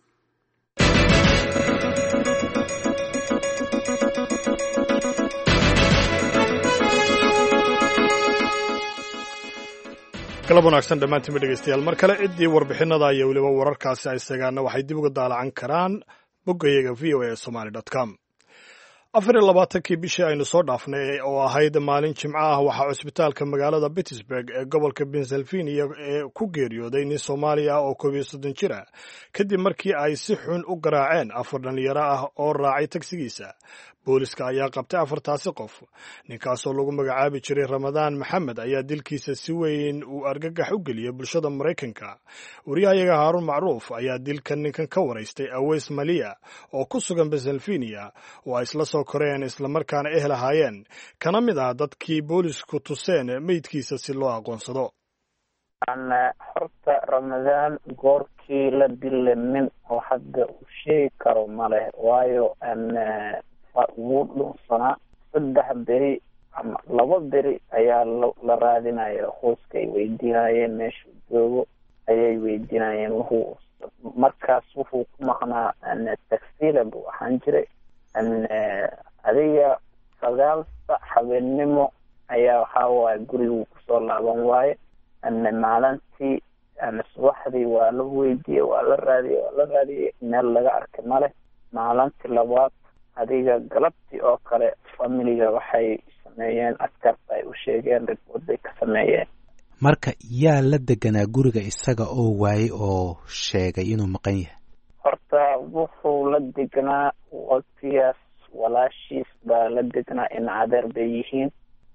galab wanaagsan dhammaantiin dhegaystayaal mar kale ciddii warbixinada iyo weliba wararkaasi ay segaana waxay dib uga daalacan karaan boggayaga v o a somali dot com afar iyo labaatankii bishii aynu soo dhaafnay oo ahayd maalin jimco ah waxaa cusbitaalka magaalada Pittsburgh ee gobolka Pennsylvania ee ku geeriyooday nin Soomaali ah oo koob iyo soddon jir ah kadib markii ay si xun u garaaceen afar dhalinyaro ah oo raacay tagsigiisa booliska ayaa qabtay afartaasi qof ninkaasoo lagu magacaabi jiray Ramadaan Maxamed ayaa dilkiisa si weyn uu argagax u geliyay bulshada Mareykanka wariyahayaga Haarun Macruuf ayaa dilkan ninkan ka waraystay Aweys Maliya oo ku sugan Pennsylvania oo ay isla soo koreen isla markaana eh lahaayeen kana mid ah dadkii boolisku tuseen meydkiisa si loo aqoonsado ana horta Ramadaan goorkii la dilay nin oo hadda u sheegi karo male waayo an wuu dhunsanaa saddex beri ama laba beri ayaa la raadinaya qoyska ay weydiinayeen meesha joogo ayay weydiinayeen wuxuu markaas wuxuu ku maqnaa taxila buu ahaan jiray adiga sagaal sac habeenimo ayaa waxaa waaye gurigu kusoo laaban waaye maalintii subaxdii waa la weydiiyey waa la raadiyey waa la raadiyey meel laga arkay male maalintii labaad adiga galabtii oo kale familiga waxay sameeyeen askarta ay u sheegeen report bay ka sameeyeen marka yaa la deganaa guriga isaga oo waayey oo sheegay inuu maqan yahay horta wuxuu la degnaa waqtigaas walaashiis baa la degnaa in adeer bay yihiin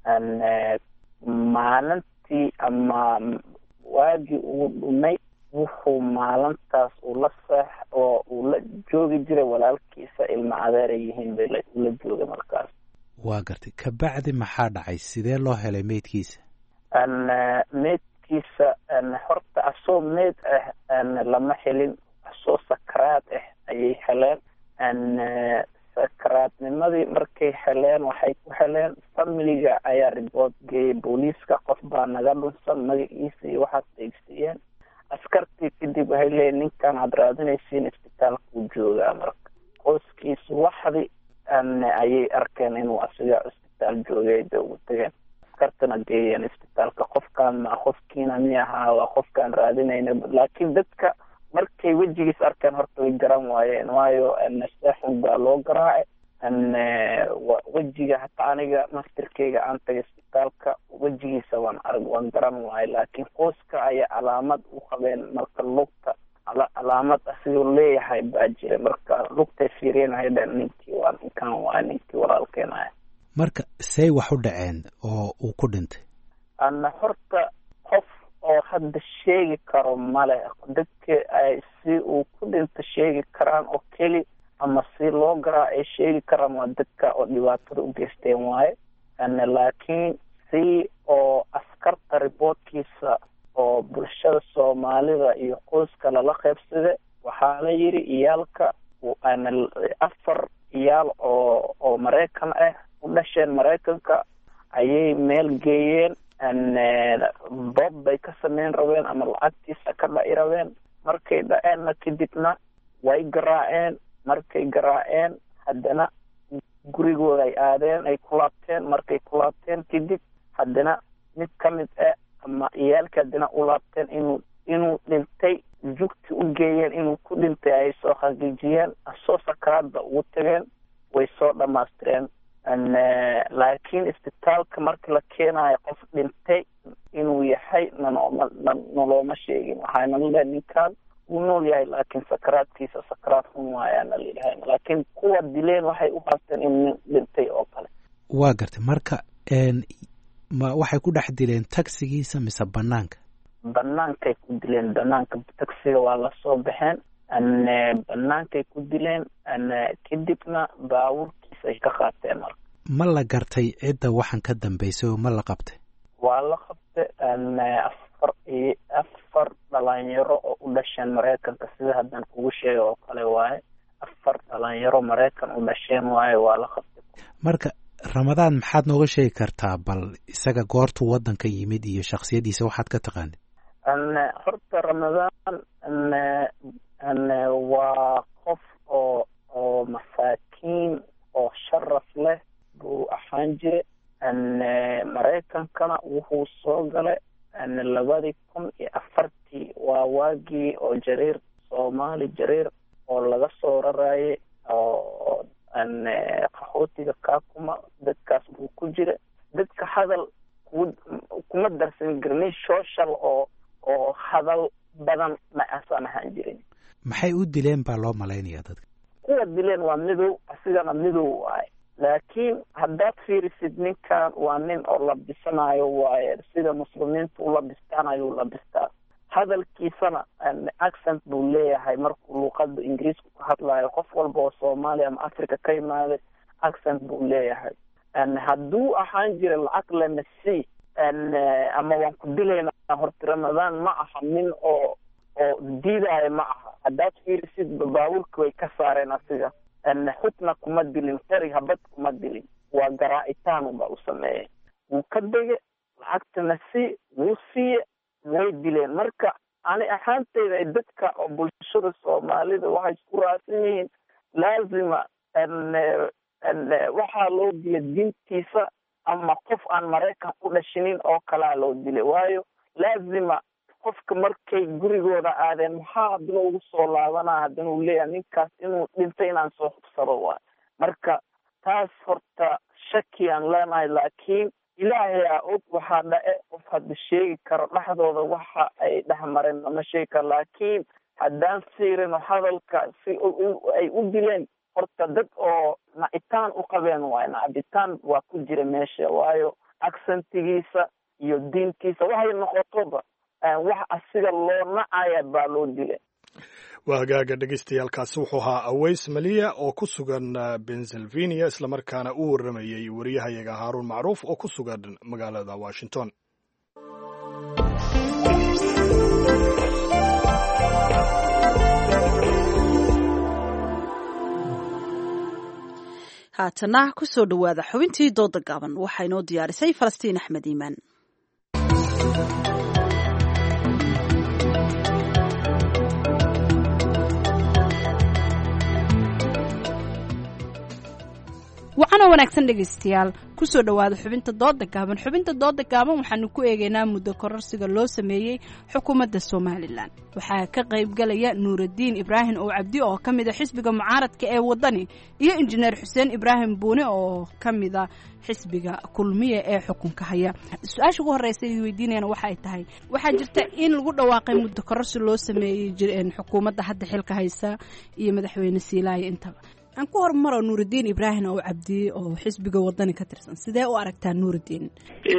maalintii ama waagii uu dhumay wuxuu maalintaas ula seex oo uu la joogi jiray walaalkiisa ilma adeeray yihiin bay ula joogay markaas waa gartay kabacdi maxaa dhacay sidee loo helay meydkiisa meydkiisa horta asoo meyd ah lama helin asoo sakaraad ah ayay heleen sakaraadnimadii markay heleen waxay ku heleen familiga ayaa report geeyey booliiska qof baa naga dhunsan magaciisa iyo waxaad eegsiiyeen askartii kadib waxay leeyiin ninkan aad raadinaysiin isbitaalkuu joogaa marka qoyskiisa waxdi ayay arkeen inuu asiga isbitaal joogay bay ugu tegeen askartana geeyeen isbitaalka qofkaan ma qofkiina mi ahaa waa qofkaan raadinayna laakiin dadka markay wejigiis arkeen horta way garan waayeen waayo seexun baa loo garaacay wejiga hataa aniga mastirkeyga aan tagay isbitaalka wejigiisa waan arag waan garan waayo laakiin qoyska ayaa calaamad u qabeen marka lugta calaamad asigoo leeyahay baa jira marka lugtay fiirinahay dhan ninkii waa ninkan waa ninkii walaalkeenaya marka say wax u dhaceen oo uu ku dhintay ana horta qof oo hadda sheegi karo male dadka ay si uu ku dhinta sheegi karaan oo keli ama si loo garaa ay sheegi karaan waa dadka oo dhibaatada u geysteen waaye ana laakiin si oo askarta riboortkiisa oo bulshada soomaalida iyo qoyska lala qaybsada waxaa la yidhi iyaalka ana afar iyaal oo oo maraykan ah u dhasheen maraykanka ayay meel geeyeen bob bay ka sameyn rabeen ama lacagtiisa ka dhaci rabeen markay dhaceenna kadibna way garaaceen markay garaaceen haddana gurigooda ay aadeen ay ku laabteen markay ku laabteen kadib haddana mid ka mid ah ama iyaalka haddana u laabteen inuu inuu dhintay jugti u geeyeen inuu ku dhintay ay soo xaqiijiyeen asoo sakaraadda ugu tageen way soo dhamaystireen laakiin isbitaalka marka la keenayo qof dhintay inuu yahay nanooma nolooma sheegin waxaana la ninkaan uu nool yahay laakiin sakaraadkiisa sakaraad xun waayaana layidhahay laakiin kuwa dileen waxay u haasteen in nin dhintay oo kale waa gartay marka ma waxay ku dhex dileen tagsigiisa mise banaanka banaankay ku dileen banaanka tagsiga waa lasoo baxeen banaankay ku dileen kadibna baabuurkiisa ay ka qaateen marka ma la gartay cidda waxaan ka dambeysay oo ma la qabtay waa la qabtay afar iyo afar dhalinyaro oo u dhasheen maraykanka sida haddaan kugu sheegay oo kale waaye afar dhalinyaro maraykan u dhasheen waaye waa la qabtay marka ramadaan maxaad nooga sheegi kartaa bal isaga goortuu waddanka yimid iyo shaksiyadiisa waxaad ka taqaanid horta ramadaan waa qof oo oo masaakiin oo sharaf leh buu ahaan jire maraykankana wuxuu soo galay labadii kun iyo afartii waa waagii oo jariir soomaali jariir oo laga soo rarayay oo qaxootiga kaakuma dadkaas buu ku jira dadka hadal kuma darsan garnay social oo oo hadal badan ma asan ahaan jirin maxay u dileen baa loo malaynayaa dadka kuwa dileen waa midow asigana midow waaye laakiin haddaad fiirisid ninkan waa nin oo labisanayo waaye sida muslimiinta u labistaanayo u labistaa hadalkiisana accent buu leeyahay markuu luuqada ingiriiska ku hadlayo qof walba oo soomaaliya ama africa ka imaaday accent buu leeyahay hadduu ahaan jira lacag lamasi ama waan ku dilaynaa horta ramadaan ma aha nin oo oo diidaayo ma aha haddaad fiirisid baabuurka way ka saareen asiga xubna kuma dilin qari habad kuma dilin waa garaa'itaan baa u sameeyey wuu ka dege lacagtana si wuu siiye way dileen marka ani ahaanteyda dadka oo bulshada soomaalida waxay isku raacsan yihiin laazima waxaa loo dilay diintiisa ama qof aan maraykan u dhashinin oo kalaa loo dilay waayo laazima qofka markay gurigooda aadeen maxaa haddana ugu soo laabanaa haddana uu leeyahay ninkaas inuu dhintay inaan soo hubsado waay marka taas horta shaki aan leenahay laakiin ilaahay aa og waxaa dhace qof hadda sheegi karo dhexdooda waxa ay dhex mareen lama sheegi karo laakiin haddaan siirino hadalka si ay u dileen horta dad oo nacitaan u qabeen waayo nacabitaan waa ku jira meesha waayo accentigiisa iyo diintiisa waxay noqotoba wax asiga loo nacaya baa loo dilay waa hagaaga dhegeystayaaalkaasi wuxuu ahaa aways maliya oo ku sugan pennsylvania islamarkaana u waramayey wariyahayaga haaruun macruuf oo ku sugan magaalada washington haatana ku soo dhowaada xubintii dooda gaaban waxaa inoo diyaarisay falastiin axmed iimaan wacan kulan wanaagsan dhegaystayaal kusoo dhawaada xubinta dooda gaaban xubinta dooda gaaban waxaanu ku eegaynaa muddo kororsiga loo sameeyey xukuumadda somalilan waxaa ka qayb galaya nuuraddiin ibraahim oo cabdi oo ka mid a xisbiga mucaaradka ee waddani iyo injineer xuseen ibraahim buune oo ka mid a xisbiga kulmiye ee xukunka haya su-aasha ugu horreysa ay weydiinayaan waxa ay tahay waxaa jirta in lagu dhawaaqay muddo kororsi loo sameeyey xukuumadda hadda xilka haysa iyo madaxweyne siilaayo intaba aan ku hormaro nuuraddiin ibraahim oo cabdi oo xisbiga waddani ka tirsan sidee u aragtaa nuuraddiin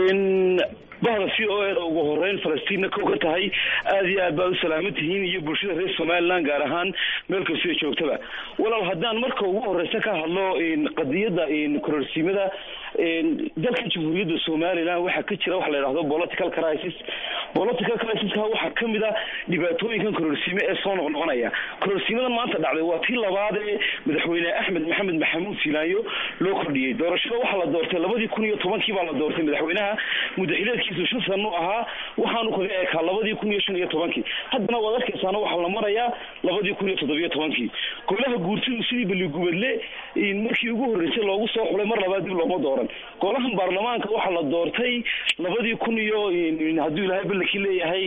bahda c o eda ugu horeyn falastiinna kow ka tahay aada iyo aad baad u salaaman tihiin iyo bulshada reer somalilan gaar ahaan meel kastoo joogtaba walaal haddaan marka ugu horeysa ka hadlo qadiyadda kororsiimada dalka jamhuuriyadda somalilan waxaa ka jira waxa la yidhahdo political crisis political crisiska waxaa ka mid a dhibaatooyinkan kororsiime ee soo noqnoqonaya kororsiimadan maanta dhacday waa tii labaad ee madaxweyne axmed maxamed maxamuud silaayo loo kordhiyey doorashada waxaa la doortay labadii kun iyo tobankii baa la doortay madaxweynaha muddaxileedkiisu shan sano ahaa waxaanu kaga eekaa labadii kun iyo shan iyo tobankii haddana waad arkaysaana waxaa la marayaa labadii kun iyo toddobiyo tobankii golaha guurtidu sidii baligubadle markii ugu horreysay loogu soo xulay mar labaad dib looma dooran golahan baarlamaanka waxaa la doortay labadii kun iyo hadduu ilaahay ballankii leeyahay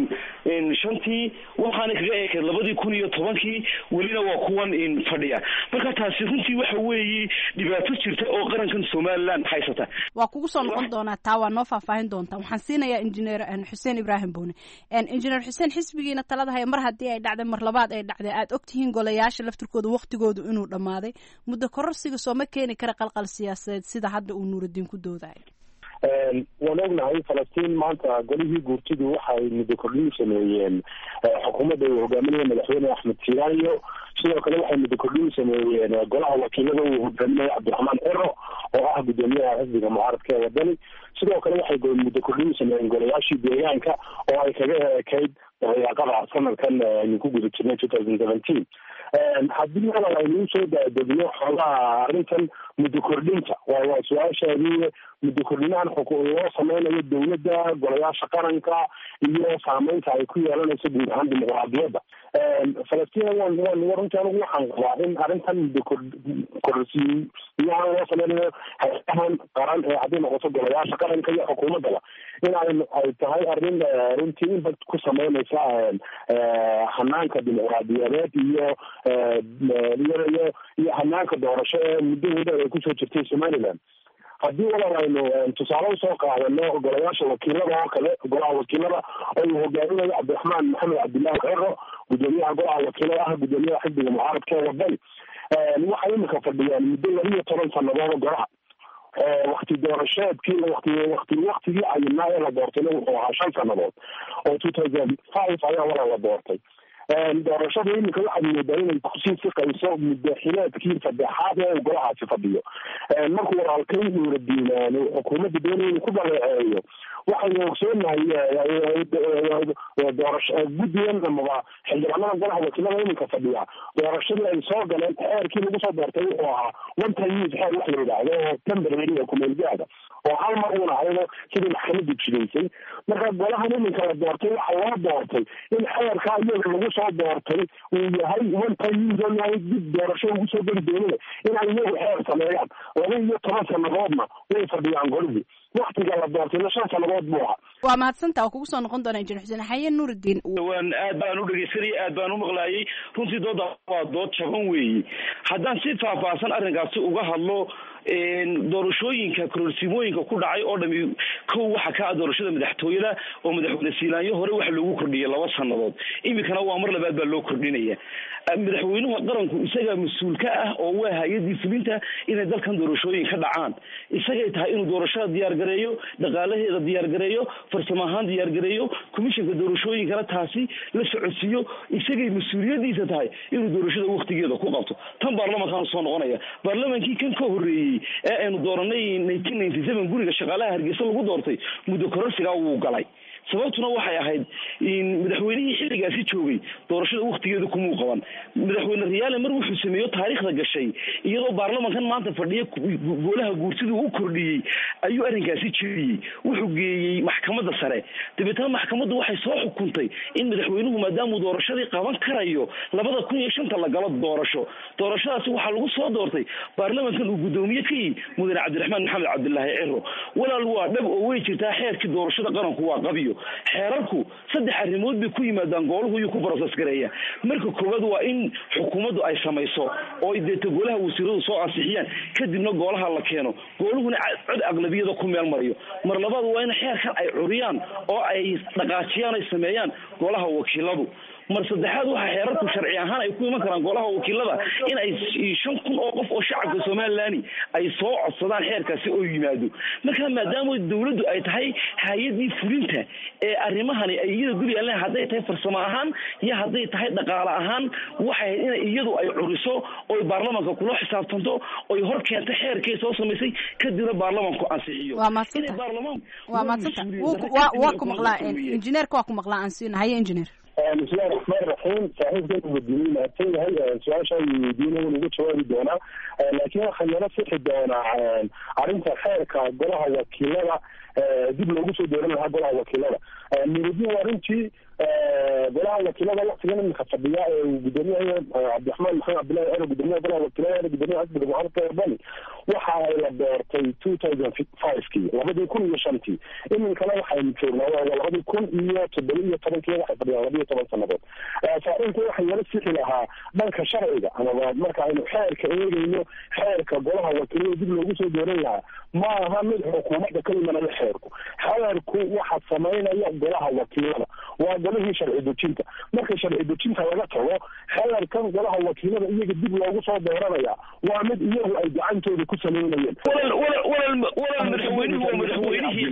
shantii waxaana kaga eekay labadii kun iyo tobankii welina waa kuwan fadhiya marka taasi runtii waxa weeye dhibaato jirta oo qarankan somaliland haysata waa kugu soo noqon doonaa taa waa noo faahfaahin doontaa waxaan siinayaa injineer xuseen ibraahim buune injineer xuseen xisbigiina talada haya mar haddii ay dhacday mar labaad ay dhacday aad ogtihiin golayaasha laftirkooda waktigoodu inuu dhammaaday muddo kororsiga soo ma keeni kara qalqal siyaasadeed sida hadda uu nuuraddiin ku doodayo waan ognahay falastiin maanta golihii guurtidu waxay muddo kordhin sameeyeen xukuumadda uu hogaaminaya madaxweyne axmed silaayo sidoo kale waxay muddo kordhin sameeyeen golaha wakiilada uu hogaaminaya cabdiraxmaan ciro oo ah guddoomiyaha xisbiga mucaaradka ee waddani sidoo kale waxay muddo kordhin sameeyeen golayaashii deegaanka oo ay kaga ekayd daqiiqada sanadkan aynu ku guda jirnay two thousand seventeen haddii hadal aynuu soo daadegno xoolaha arrintan muddo kordhinta waa waa su-aashaadii muddo kordhinahan loo sameynayo dowladda golayaasha qaranka iyo saameynta ay ku yeelanayso guud ahaan dimuqraadiyadda falastiin waan waan runtii anigu waxaan qabaa in arrintan muddo kororsiiyahan loo sameynayo hay-adahan qaran ee haddii noqoto golayaasha qaranka iyo xukuumaddaba in ay ay tahay arrin runtii inbad ku sameynaysa hanaanka dimuqraadiyadeed iyo iyo iyo hanaanka doorasho ee muddahooda ay kusoo jirtay somaliland haddii walaal aynu tusaale usoo qaadano golayaasha wakiilada oo kale golaha wakiilada oo uu hogaaminayo cabdiraxmaan maxamed cabdillaahi ciro guddoomiyaha golaha wakiilada ah guddoomiyaha xisbiga mucaaradka ee waddani waxay imika fadhiyaan muddo laba iyo toban sannadood golaha wakti doorasheedkii wati wati waktigii ayinaa ee la doortayna wuxuu ahaa shan sannadood oo two thousand five ayaa walaal la doortay doorashada iminka waxaad moodaa inay kusii siqayso muddaxileedkii saddexaad ee uu golahaasi fadhiyo markuu walaalkay nuuraddiin xukuumadda doonaya inuu ku dhaleeceeyo waxaynu ogsoonahay doorasho guddigan amaba xildhibaanada golaha wakiilada iminka fadhiya doorashadii ay soo galeen xeerkii lagu soo doortay wuxuu ahaa one time use xeer wax la yidhaahdo oo temporary ee kumeelgaada oo hal mar uuna ahayno sidii maxkamaddu jidaysay marka golahan iminka la doortay waxaa loo doortay in xeerkaa iyaga lagu soo doortay uu yahay one time use oo yahay dib doorasho ugu soo geli doonada inay iyagu xeer sameeyaan laba iyo toban sannadoodna way fadhiyaan golihii waktiga la doortayna shan sannadood buu ahaa waa mahadsantaa oo kugu soo noqon doona injineer xuseen xaye nuuraddiin waan aad baan u dhegeysanayay aad baan u maqlaayay runtii dooda waa dood jaban weeye haddaan si faahfaahsan arrinkaasi uga hadlo doorashooyinka kororsimooyinka ku dhacay oo dhami kow waxa ka ah doorashada madaxtooyada oo madaxweyne siilaanyo hore waxa loogu kordhiyay laba sannadood iminkana waa mar labaad baa loo kordhinaya madaxweynuhu qaranku isagaa mas-uul ka ah oo waa hay-adii fulinta inay dalkan doorashooyin ka dhacaan isagay tahay inuu doorashada diyaargareeyo dhaqaalaheeda diyaargareeyo farsamo ahaan diyaargareeyo commissionka doorashooyinkana taasi la socodsiiyo isagay mas-uuliyadiisa tahay inuu doorashada waktigeeda ku qabto tan baarlamankaanu soo noqonaya baarlamankii kan ka horreeyey ee aynu dooranay nineteen ninety seven guriga shaqaalaha hargeysa lagu doortay muddo kororsigaa wuu galay sababtuna waxay ahayd in madaxweynihii xilliga waktigaasi joogay doorashada waktigeeda kumuu qaban madaxweyne riyaale mar wuxuu sameeyo taariikhda gashay iyadoo baarlamankan maanta fadhiya golaha guurtida uu kordhiyey ayuu arrinkaasi jiriyey wuxuu geeyey maxkamadda sare dabeetana maxkamaddu waxay soo xukuntay in madaxweynuhu maadaamuu doorashadii qaban karayo labada kun iyo shanta la galo doorasho doorashadaasi waxaa lagu soo doortay baarlamankan uu guddoomiye ka yihi mudane cabdiraxmaan maxamed cabdilaahi ciro walaal waa dhab oo way jirtaa xeerkii doorashada qaranku waa qabiyo xeerarku saddex arrimood bay ku yimaadaan gooluhu iyuu ku process gareeya marka koowaad waa in xukuumaddu ay samayso oo deeta golaha wasiiradu soo ansixiyaan kadibna goolaha la keeno gooluhuna cod aqlabiyada ku meel mariyo mar labaad waa in xeerkan ay curiyaan oo ay dhaqaajiyaan ay sameeyaan golaha wakiiladu mar saddexaad waxa xeerarku sharci ahaan ay ku iman karaan golaha wakiilada in ay shan kun oo qof oo shacabka Soomaaliland ay soo codsadaan xeerkaasi oo yimaado marka maadaama dawladdu ay tahay hay'adii fulinta ee arrimahani ay iyada dul yaalaan haday tahay farsamo ahaan iyo haday tahay dhaqaale ahaan waxay in iyadu ay curiso oo baarlamaanka kula xisaabtanto oo hor keento xeerkii soo sameysay kadibna baarlamaanku ansixiyo waa maasanta waa maasanta waa ku maqlaa injineerka waa ku maqlaa ansiin haye injineer بسم الله الرحمن الرحيم صحيح جدا مدينين هاتين هاي سؤال شيء يدينه ونقول شوالي دونا لكن خلينا نفتح دونا عرنت خير كقولها وكيلة دي بلوجو سو دونا هقولها وكيلة نريد ورنتي قولها وكيلة وقت جانا من خطبية وقدمية عبد الرحمن محمد عبد الله أنا قدمية قولها وكيلة أنا قدمية عبد المعارض كيرباني وحا لبرتي ألفين وخمسة كي وغدا يكون يشمتي إن الكلام حيمتورنا وغدا يكون إياه تبلية طبعا كي واحد طبعا toban sanadood saarinta waxay wala sixi lahaa dhanka sharciga ama marka aynu xeerka eegayno xeerka golaha wakiilada dib loogu soo dooran lahaa ma aha mid xukuumadda ka imanaya xeerku xeerku waxa sameynaya golaha wakiilada waa golihii sharci dejinta marka sharci dejinta laga tago xeerkan golaha wakiilada iyaga dib loogu soo dooranaya waa mid iyagu ay gacantooda ku sameynayeen wala madaxweynuhu waa madaxweynihii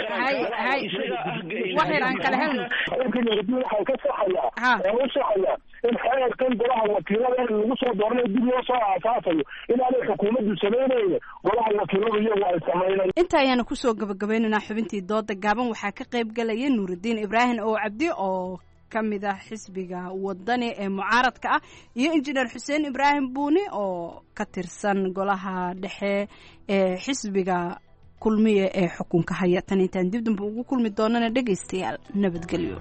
waxay aan kala helno waxay ka saxaya oo saxaya in xeerkan golaha wakiilada lagu soo dooranayo dib loo soo aasaasayo inaanay xukuumaddu sameynayeen golaha wakiilada iyagu ay sameynayeen inta ayaanu kusoo gabagabaynaynaa xubintii dooda gaaban waxaa ka qayb galaya nuurudiin ibraahim oo cabdi oo ka mid ah xisbiga wadani ee mucaaradka ah iyo injineer xuseen ibraahim buuni oo ka tirsan golaha dhexe ee xisbiga kulmiye ee xukunka haya tan intaan dib dambe ugu kulmi doonana dhegaystayaal nabadgelyo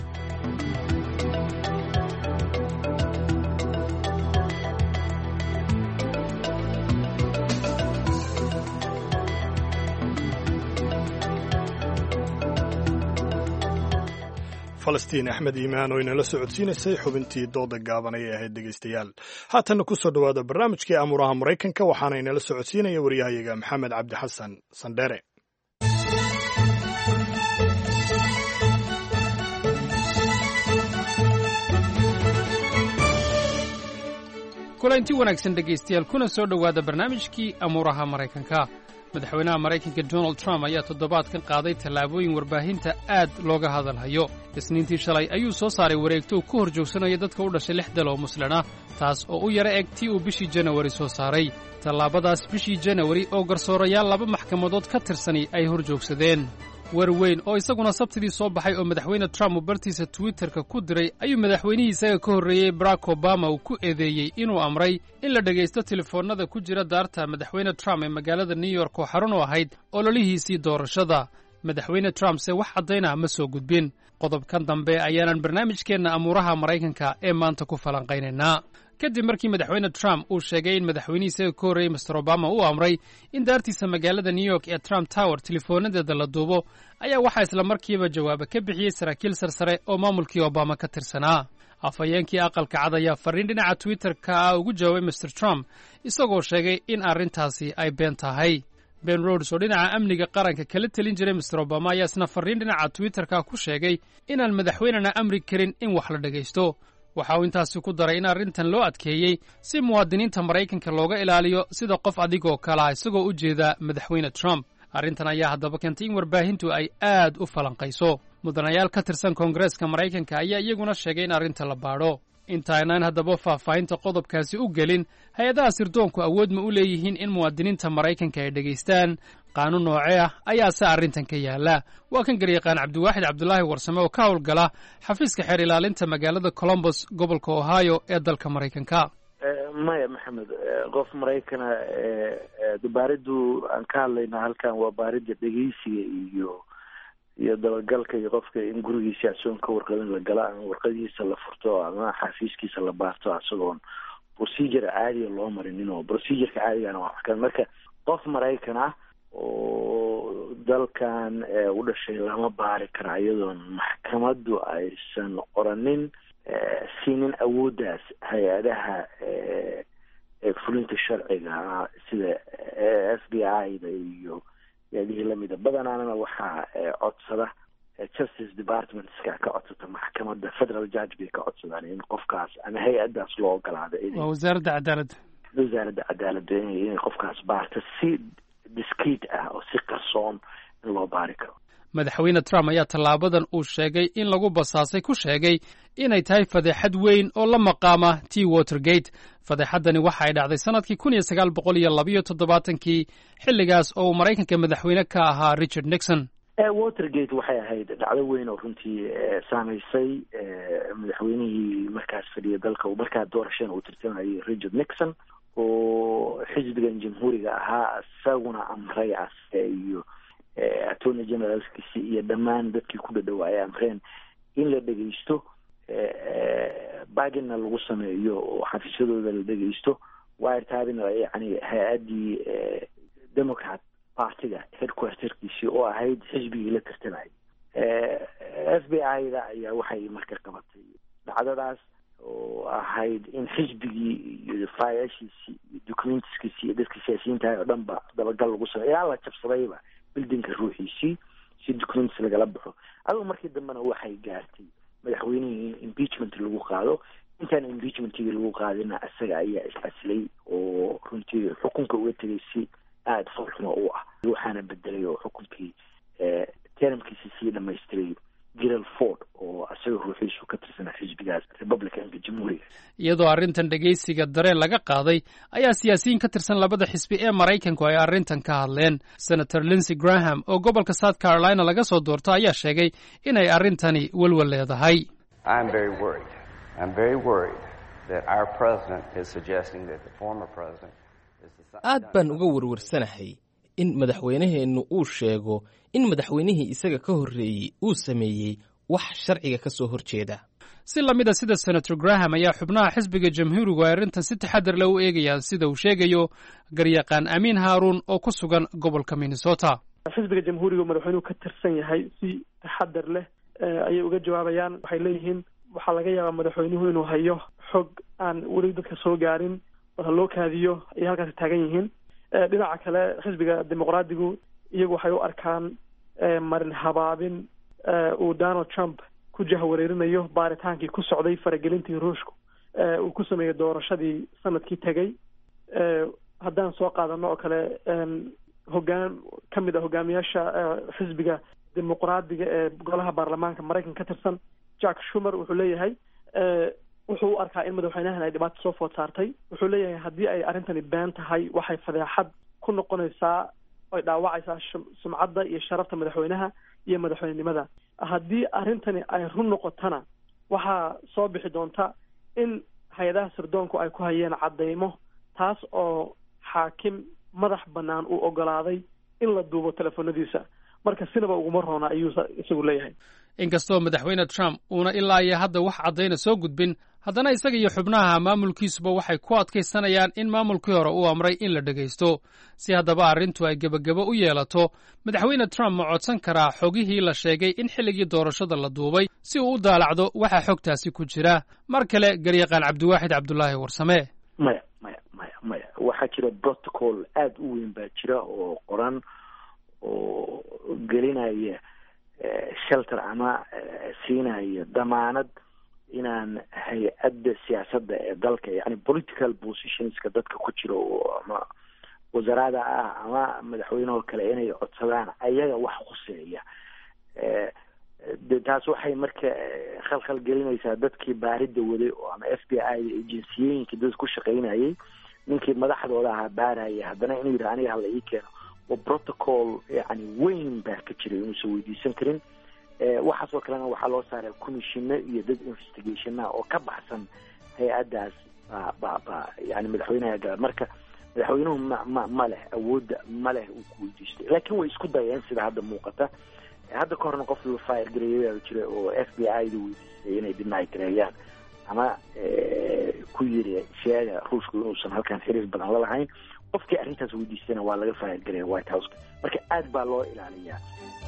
falastiin axmed iimaan oo inala socodsiinaysay xubintii dooda gaaban ayay ahayd dhegaystayaal haatanna ku soo dhowaada barnaamijkii amuuraha maraykanka waxaana inala socodsiinaya waryahayaga maxamed cabdi xasan sandheere kulanti wanaagsan dhegaystayaal kuna soo dhowaada barnaamijkii amuuraha maraykanka madaxweynaha maraykanka donald trump ayaa toddobaadkan qaaday tallaabooyin warbaahinta aad looga hadalhayo isniintii shalay ayuu soo saaray wareegto uu ku hor joogsanayo dadka u dhashay lix dal oo muslim ah taas oo u yara eg tii uu bishii janawari soo saaray tallaabadaas bishii janawari oo garsoorayaal laba maxkamadood ka tirsani ay hor joogsadeen war weyn oo isaguna sabtidii soo baxay oo madaxweyne trump uu bartiisa twitterka ku diray ayuu madaxweynihii isaga ka horreeyey barack obama uu ku eedeeyey inuu amray in la dhegaysto telefoonnada ku jira daarta madaxweyne trump ee magaalada new york oo xarun u ahayd ololihiisii doorashada madaxweyne trump se wax caddaynah ma soo gudbin qodobkan dambe ayaanan barnaamijkeenna amuuraha maraykanka ee maanta ku falanqaynaynaa kadib markii madaxweyne trump uu sheegay in madaxweynihii isaga ka horreeyey master obama uu amray in daartiisa magaalada new york ee trump tower telefoonadeeda la duubo ayaa waxaa isla markiiba jawaaba ka bixiyey saraakiil sarsare oo maamulkii obama ka tirsanaa afhayeenkii aqalka cad ayaa farriin dhinaca twitterka ah ugu jawaabay master trump isagoo sheegay in arrintaasi ay been tahay ben rods oo dhinaca amniga qaranka kala telin jiray master obama ayaa isna farriin dhinaca twitterka ku sheegay inaan madaxweynena amri karin in wax la dhegaysto waxa uu intaasi ku daray in arrintan loo adkeeyey si muwaadiniinta maraykanka looga ilaaliyo sida qof adigoo kalea isagoo u jeeda madaxweyne trump arrintan ayaa haddaba keentay in warbaahintu ay aad u falanqayso mudanayaal ka tirsan koongareeska maraykanka ayaa iyaguna sheegay in arrinta la baadho intaynaan haddaba faahfaahinta qodobkaasi u gelin hay-adaha sirdoonku awood ma u leeyihiin in muwaadiniinta maraykanka ay dhegaystaan qaanuun noocee ah ayaase arrintan ka yaala waa kan garyaqaan cabdiwaaxid cabdulaahi warsame oo ka howlgala xafiiska xeer ilaalinta magaalada colombos gobolka ohio ee dalka maraykanka. maya maxamed, qof maraykana baariddu aan ka hadlaynaa halkan waa baaridda dhegeysiga iyo iyo dabagalka iyo qofka in gurigiisa asoon ka warqabin la gala ama warqadiisa la furto ama xafiiskiisa la baarto asagoon procedure caadiga loo marinin oo procedureka caadigana waa kan marka qof maraykan ah oo dalkan u dhashay lama baari kara iyadoon maxkamaddu aysan qoranin siinin awooddaas hay-adaha fulinta sharciga sida f b i da iyo yaadihii lamida badanaanana waxaa codsada justice departmentska ka codsata maxkamadda federal judge bay ka codsadaan in qofkaas ama hay-addaas loo ogolaado waa wasaaradda cadaaladda wasaaradda cadaaladda inay qofkaas baarta si discreet ah oo si qarsoon in loo baari karo. madaxweyne trump ayaa tallaabadan uu sheegay in lagu basaasay ku sheegay inay tahay fadeexad weyn oo la maqaama t watergate. fadeexaddani waxa ay dhacday sanadkii kun iyo sagaal boqol iyo labayo toddobaatankii xilligaas oo uu maraykanka madaxweyne ka ahaa richard nixon. watergate waxay ahayd dhacdo weyn oo runtii saamaysay madaxweynihii markaas fadhiya dalka markaa doorashada uu tirsanayay richard nixon oo xisbigan jamhuuriga ahaa isaguna amray asaga iyo attorney generalskiisi iyo dhammaan dadkii ku dhadhow ay amreen in la dhegeysto bagina lagu sameeyo oo xafiisyadooda la dhegeysto wiretaabina yani hay-addii democrat partiga headquarterkiisii oo ahayd xisbigii la tartamayay. f b i da ayaa waxay marka qabatay dhacdadaas oo ahayd in xisbigii iyo faayashiisii iyo documentiskiisii iyo dadkii siyaasiyiintahay oo dhan ba dabagal lagu sameeyo yaa la jabsadayba bildinka ruuxiisii si documents lagala baxo. adigu markii dambena waxay gaartay madaxweynihii in impeachment lagu qaado. intaan impeachmentigii lagu qaadina isaga ayaa is-aslay oo runtii xukunka uga tegay si aada foolxumo u ah waxaana bedelay oo xukunkii termkiisii sii dhamaystiray Gerald Ford oo isaga ruuxiisu ka tirsanaa xisbigaas Republicanka jamhuuriga. iyadoo arrintan dhegeysiga dareen laga qaaday ayaa siyaasiyiin ka tirsan labada xisbi ee maraykanku ay arrintan ka hadleen. senator Lindsey Graham oo gobolka South Carolina laga soo doorto ayaa sheegay inay arrintani walwal leedahay. I'm very worried. I'm very worried that our president is suggesting that the former president aad baan uga warwarsanahay in madaxweynaheennu uu sheego in madaxweynihii isaga ka horreeyey uu sameeyey wax sharciga ka soo horjeeda. si lamida sida senator Graham ayaa xubnaha xisbiga jamhuurigu ay arrintan si taxadar leh u eegayaan sida uu sheegayo garyaqaan Amiin Haaruun oo ku sugan gobolka Minnesota. xisbiga jamhuuriga madaxweynuhu ka tirsan yahay si taxadar leh ayay uga jawaabayaan. waxay leeyihiin waxaa laga yaabaa madaxweynuhu inuu hayo xog aan weli dadka soo gaarin oo loo kaadiyo ay halkaas taagan yihiin. dhinaca kale xisbiga dimuqraadigu iyagu waxay u arkaan marin habaabin uu Donald Trump ku jahwareerinayo baaritaankii ku socday faragelintii ruushku uu ku sameeyay doorashadii sanadkii tagay. haddaan soo qaadano oo kale hogaan ka mid ah hogaamiyaasha xisbiga dimuqraadiga ee golaha baarlamaanka maraykanka ka tirsan Jack Schumer wuxuu leeyahay wuxuu u arkaa in madaxweynahan ay dhibaato soo food saartay. wuxuu leeyahay haddii ay arrintani been tahay waxay fadeexad ku noqonaysaa ay dhaawacaysaa sumcadda iyo sharafta madaxweynaha iyo madaxweynenimada. haddii arrintani ay run noqotana waxaa soo bixi doonta in hay-adaha sirdoonku ay ku hayeen caddaymo taas oo xaakim madax bannaan uu ogolaaday in la duubo telefoonadiisa. marka sinaba uguma roona ayuu isagu leeyahay. inkastoo madaxweyne Trump uuna ilaa iyo hadda wax caddayna soo gudbin, haddana isaga iyo xubnaha maamulkiisuba waxay ku adkaysanayaan in maamulkii hore uu amray in la dhegaysto. si haddaba arrintu ay gebagabo u yeelato, madaxweyne Trump ma codsan karaa xogihii la sheegay in xilligii doorashada la duubay si uu u daalacdo waxa xogtaasi ku jira? mar kale garyaqaan cabdiwaaxid cabdulaahi warsame. maya maya maya maya waxaa jira protocol aada u weyn baa jira oo qoran oo gelinaya shelter ama siinaya damaanad inaan hay-adda siyaasadda ee dalka yani political positionska dadka ku jira oo ama wasaarada ah ama madaxweynehoo kale inay codsadaan ayaga wax khuseeya. taas waxay marka khalkhal gelinaysaa dadkii baaridda waday oo ama f b i da agenciyooyinka dad ku shaqaynayay ninkii madaxdooda ahaa baaraya haddana inuu yidhaha aniga hala ii keeno oo protocol yani weyn baa ka jiray inuusan weydiisan karin waxaasoo kalena waxaa loo saaray commissiono iyo dad investigationa oo ka baxsan hay-addaas ba ba ba yani madaxweynaha gala marka madaxweynuhu ma ma ma leh awoodda ma leh uu ku weydiistay laakiin way isku dayeen sida hadda muuqata hadda ka horna qof la fire gareeyaa jira oo f b i da weydiistay inay deny gareeyaan ama ku yiri sheega ruushku inuusan halkan xiriir badan la lahayn qofkii arrintaas weydiistayna waa laga fire gareeya white house marka aad baa loo ilaaliyaa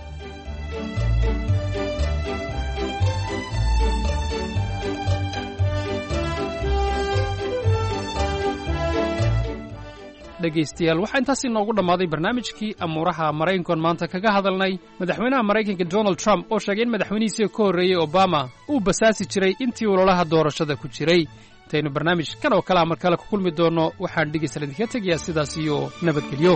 dhegaystayaal waxaa intaas inoogu dhammaaday barnaamijkii amuuraha maraykankoon maanta kaga hadalnay madaxweynaha maraykanka donald trump oo sheegay in madaxweynihiisii ka horreeyey obama uu basaasi jiray intii ololaha doorashada ku jiray intaynu barnaamij kan oo kalea mar kale ku kulmi doonno waxaan dhegaystayaal idinka tegayaa sidaas iyo nabadgelyo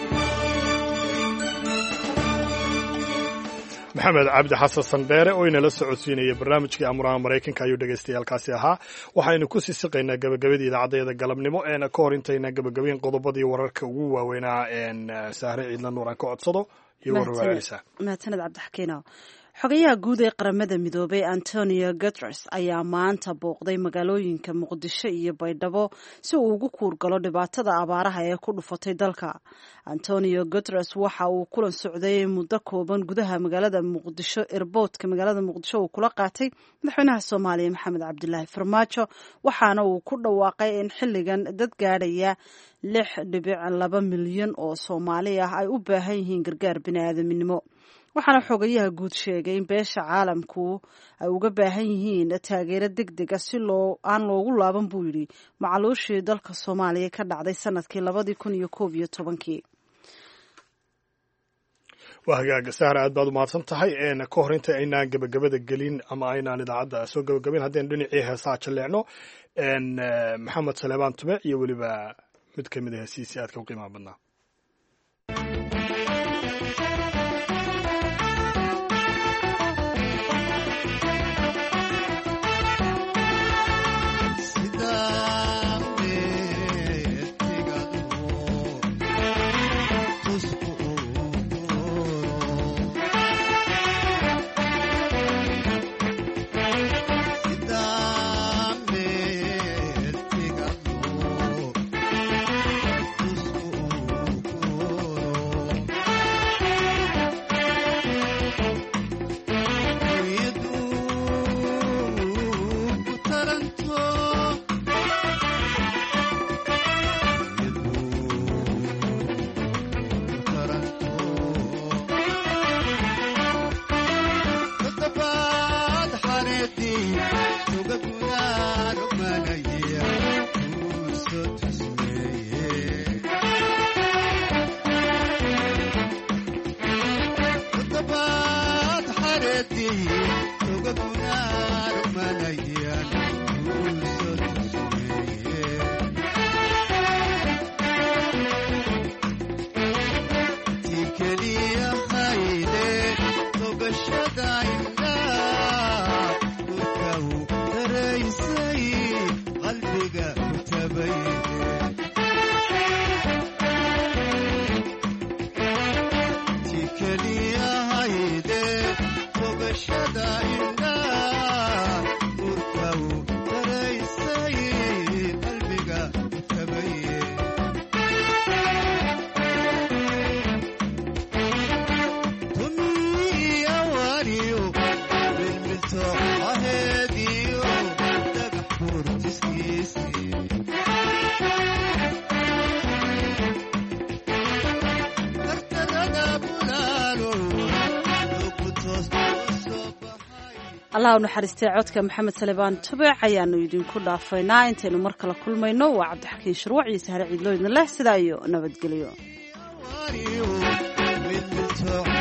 maxamed cabdi xasan sandheere oo inala socodsiinaya barnaamijkii amuraha maraykanka ayuu dhegaystayaalkaasi ahaa waxaynu ku sii siqaynaa gabagabadii idaacaddeeda galabnimo eena ka hor intayna gabagabayn qodobadii wararka ugu waaweynaa een sahre ciidla nuur aan ka codsado iyo warwaayeysa mahadsaned cabdixakiino xogayaha guud ee qaramada midoobay antonio guteres ayaa maanta booqday magaalooyinka muqdisho iyo baydhabo si uu ugu kuurgalo dhibaatada abaaraha ee ku dhufatay dalka antonio guteres waxa uu kulan socday muddo kooban gudaha magaalada muqdisho airboortka magaalada muqdisho uu kula qaatay madaxweynaha soomaaliya maxamed cabdilaahi farmaajo waxaana uu ku dhawaaqay in xilligan dad gaadhaya lix dhibic laba milyan oo soomaali ah ay u baahan yihiin gargaar bini'aadaminimo waxaana xogayaha guud sheegay in beesha caalamku ay uga baahan yihiin taageero degdega si loo aan loogu laaban buu yidhi macaluushii dalka soomaaliya ka dhacday sanadkii labadii kun iyo koob iyo tobankii waa hagaaga sahra aad baad umahadsan tahay ka hor inta aynaan gabagabada gelin ama aynaan idaacadda soo gabagabin haddaynu dhinacii heesaha jaleecno maxamed saleebaan tume iyo weliba mid ka mid a heesihiisii aadka u qiimaha badnaa allah u naxariistay codka maxamed salebaan tubec ayaanu idinku dhaafaynaa intaynu mar kale kulmayno waa cabdixakiin shirwac iyo sahre ciidloo idin leh sidaa iyo nabadgelyo